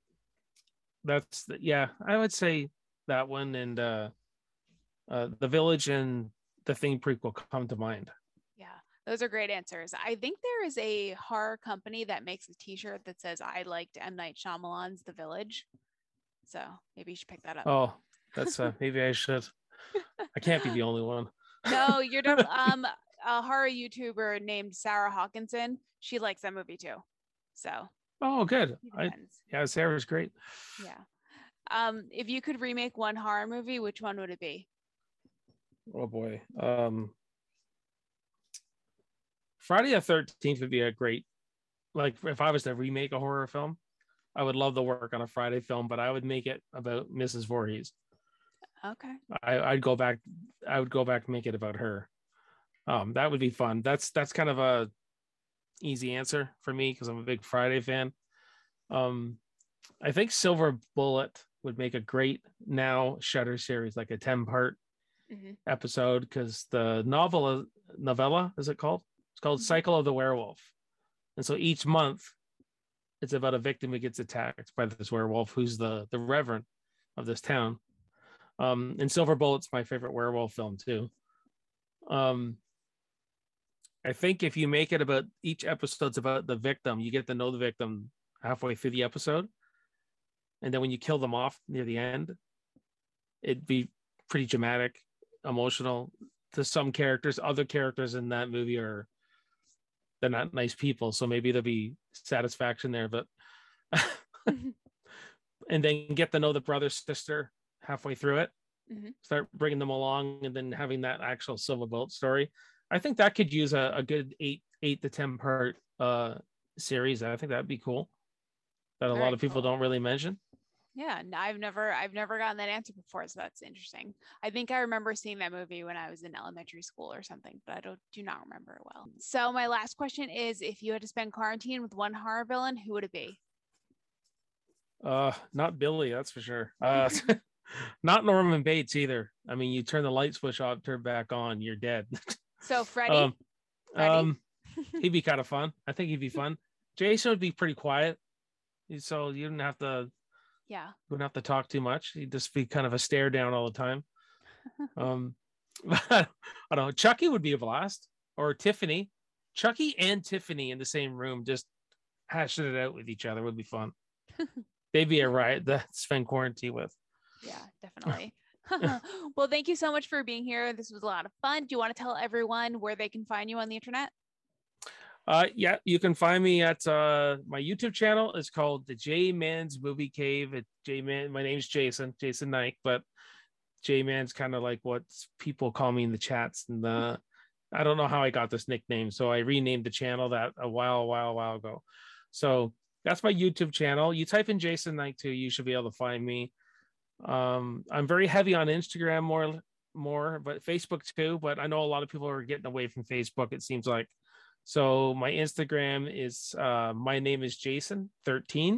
that's yeah, I would say that one and uh uh The Village and the Thing prequel come to mind. Yeah, those are great answers. I think there is a horror company that makes a T-shirt that says "I liked M. Night Shyamalan's The Village," so maybe you should pick that up. Oh, that's uh maybe I should. I can't be the only one. No, you're def- um a horror YouTuber named Sarah Hawkinson. She likes that movie too. So Oh, good. it I depends. yeah, Sarah's great. Yeah. Um, if you could remake one horror movie, which one would it be? Oh boy. Um Friday the thirteenth would be a great, like if I was to remake a horror film, I would love to work on a Friday film, but I would make it about Missus Voorhees. Okay. I, I'd go back. I would go back and make it about her. Um, that would be fun. That's that's kind of a easy answer for me because I'm a big Friday fan. Um, I think Silver Bullet would make a great now Shudder series, like a ten part Mm-hmm. episode, because the novel novella is it called? It's called Mhm. Cycle of the Werewolf, and so each month It's about a victim who gets attacked by this werewolf, who's the the reverend of this town. Um, and Silver Bullet's my favorite werewolf film too. Um, I think if you make it about each episode's about the victim, you get to know the victim halfway through the episode, and then when you kill them off near the end, it'd be pretty dramatic, emotional to some characters. Other characters in that movie are they're not nice people, so maybe there'll be satisfaction there. But and then get to know the brother sister halfway through it, mm-hmm. start bringing them along, and then having that actual Silver Bullet story. I think that could use a, a good eight eight to ten part uh series. I think that'd be cool. That a Very lot of people cool. don't really mention. Yeah, no, I've never I've never gotten that answer before, so that's interesting. I think I remember seeing that movie when I was in elementary school or something, but I don't do not remember it well. So my last question is, if you had to spend quarantine with one horror villain, who would it be? Uh, not Billy, that's for sure. Uh, not Norman Bates either. I mean, you turn the light switch off, turn back on, you're dead. So Freddy, um, Freddy? um, he'd be kind of fun. I think he'd be fun. Jason would be pretty quiet, so you didn't have to. Yeah, you wouldn't have to talk too much. He'd just be kind of a stare down all the time. um, I don't know. Chucky would be a blast, or Tiffany. Chucky and Tiffany in the same room, just hashing it out with each other would be fun. They'd be a riot to spend quarantine with. Yeah, definitely. Well, thank you so much for being here. This was a lot of fun. Do you want to tell everyone where they can find you on the internet? Uh, yeah, you can find me at uh, my YouTube channel. It's called the J Man's Movie Cave. It J Man. My name's Jason, Jason Knight, but J Man's kind of like what people call me in the chats. And uh, I don't know how I got this nickname, so I renamed the channel that a while, a while, a while ago. So that's my YouTube channel. You type in Jason Knight too, you should be able to find me. Um, I'm very heavy on Instagram more, more, but Facebook too. But I know a lot of people are getting away from Facebook, it seems like. So my Instagram is uh, my name is Jason thirteen.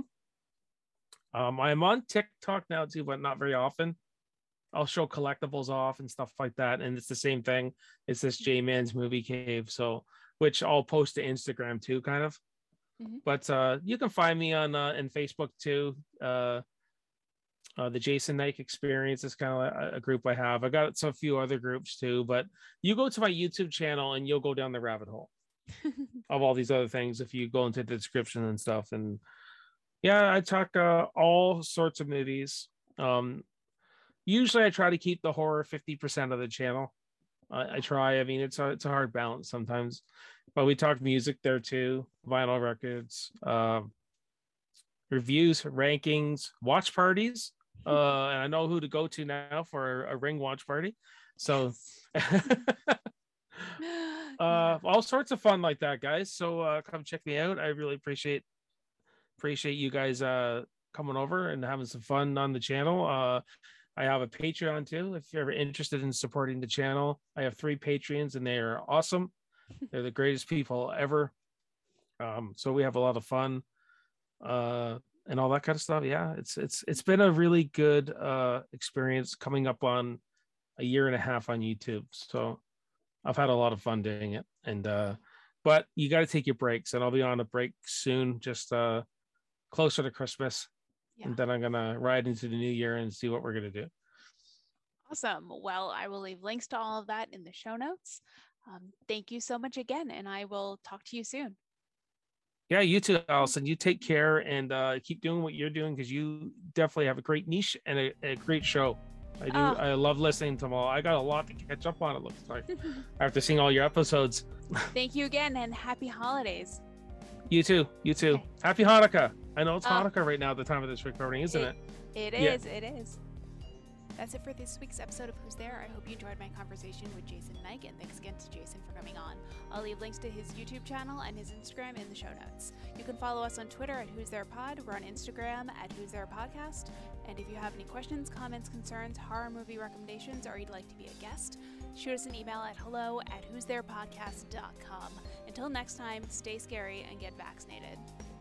Um, I'm on TikTok now too, but not very often. I'll show collectibles off and stuff like that, and it's the same thing. It's this J Man's Movie Cave, so which I'll post to Instagram too, kind of. Mm-hmm. But uh, you can find me on uh, in Facebook too. Uh, uh, the Jason Knight Experience is kind of a, a group I have. I got some few other groups too, but you go to my YouTube channel and you'll go down the rabbit hole of all these other things if you go into the description and stuff. And yeah, I talk uh, all sorts of movies. Um, usually I try to keep the horror fifty percent of the channel. Uh, I try. I mean, it's a, it's a hard balance sometimes, but we talk music there too, vinyl records, uh, reviews, rankings, watch parties. Uh, and I know who to go to now for a Ring watch party. So uh all sorts of fun like that, guys. So uh come check me out. I really appreciate appreciate you guys uh coming over and having some fun on the channel. uh I have a Patreon too if you're ever interested in supporting the channel. I have three Patreons and they are awesome. They're the greatest people ever. Um so we have a lot of fun uh and all that kind of stuff. Yeah, it's it's it's been a really good uh experience coming up on a year and a half on YouTube. So I've had a lot of fun doing it, and uh, but you got to take your breaks, and I'll be on a break soon, just uh, closer to Christmas, yeah. And then I'm gonna ride into the new year and see what we're gonna do. Awesome. Well, I will leave links to all of that in the show notes. Um, thank you so much again, and I will talk to you soon. Yeah, you too, Allison. You take care and uh, keep doing what you're doing because you definitely have a great niche and a, a great show. I do. Oh. I love listening to them all. I got a lot to catch up on, it looks like, after seeing all your episodes. Thank you again, and happy holidays. You too. You too. Okay. Happy Hanukkah. I know it's oh. Hanukkah right now at the time of this recording, isn't it? It, it is. Yeah. It is. That's it for this week's episode of Who's There. I hope you enjoyed my conversation with Jason Knight, and thanks again to Jason for coming on. I'll leave links to his YouTube channel and his Instagram in the show notes. You can follow us on Twitter at Who's There Pod. We're on Instagram at Who's There Podcast. And if you have any questions, comments, concerns, horror movie recommendations, or you'd like to be a guest, shoot us an email at hello at who's there podcast dot com. Until next time, stay scary and get vaccinated.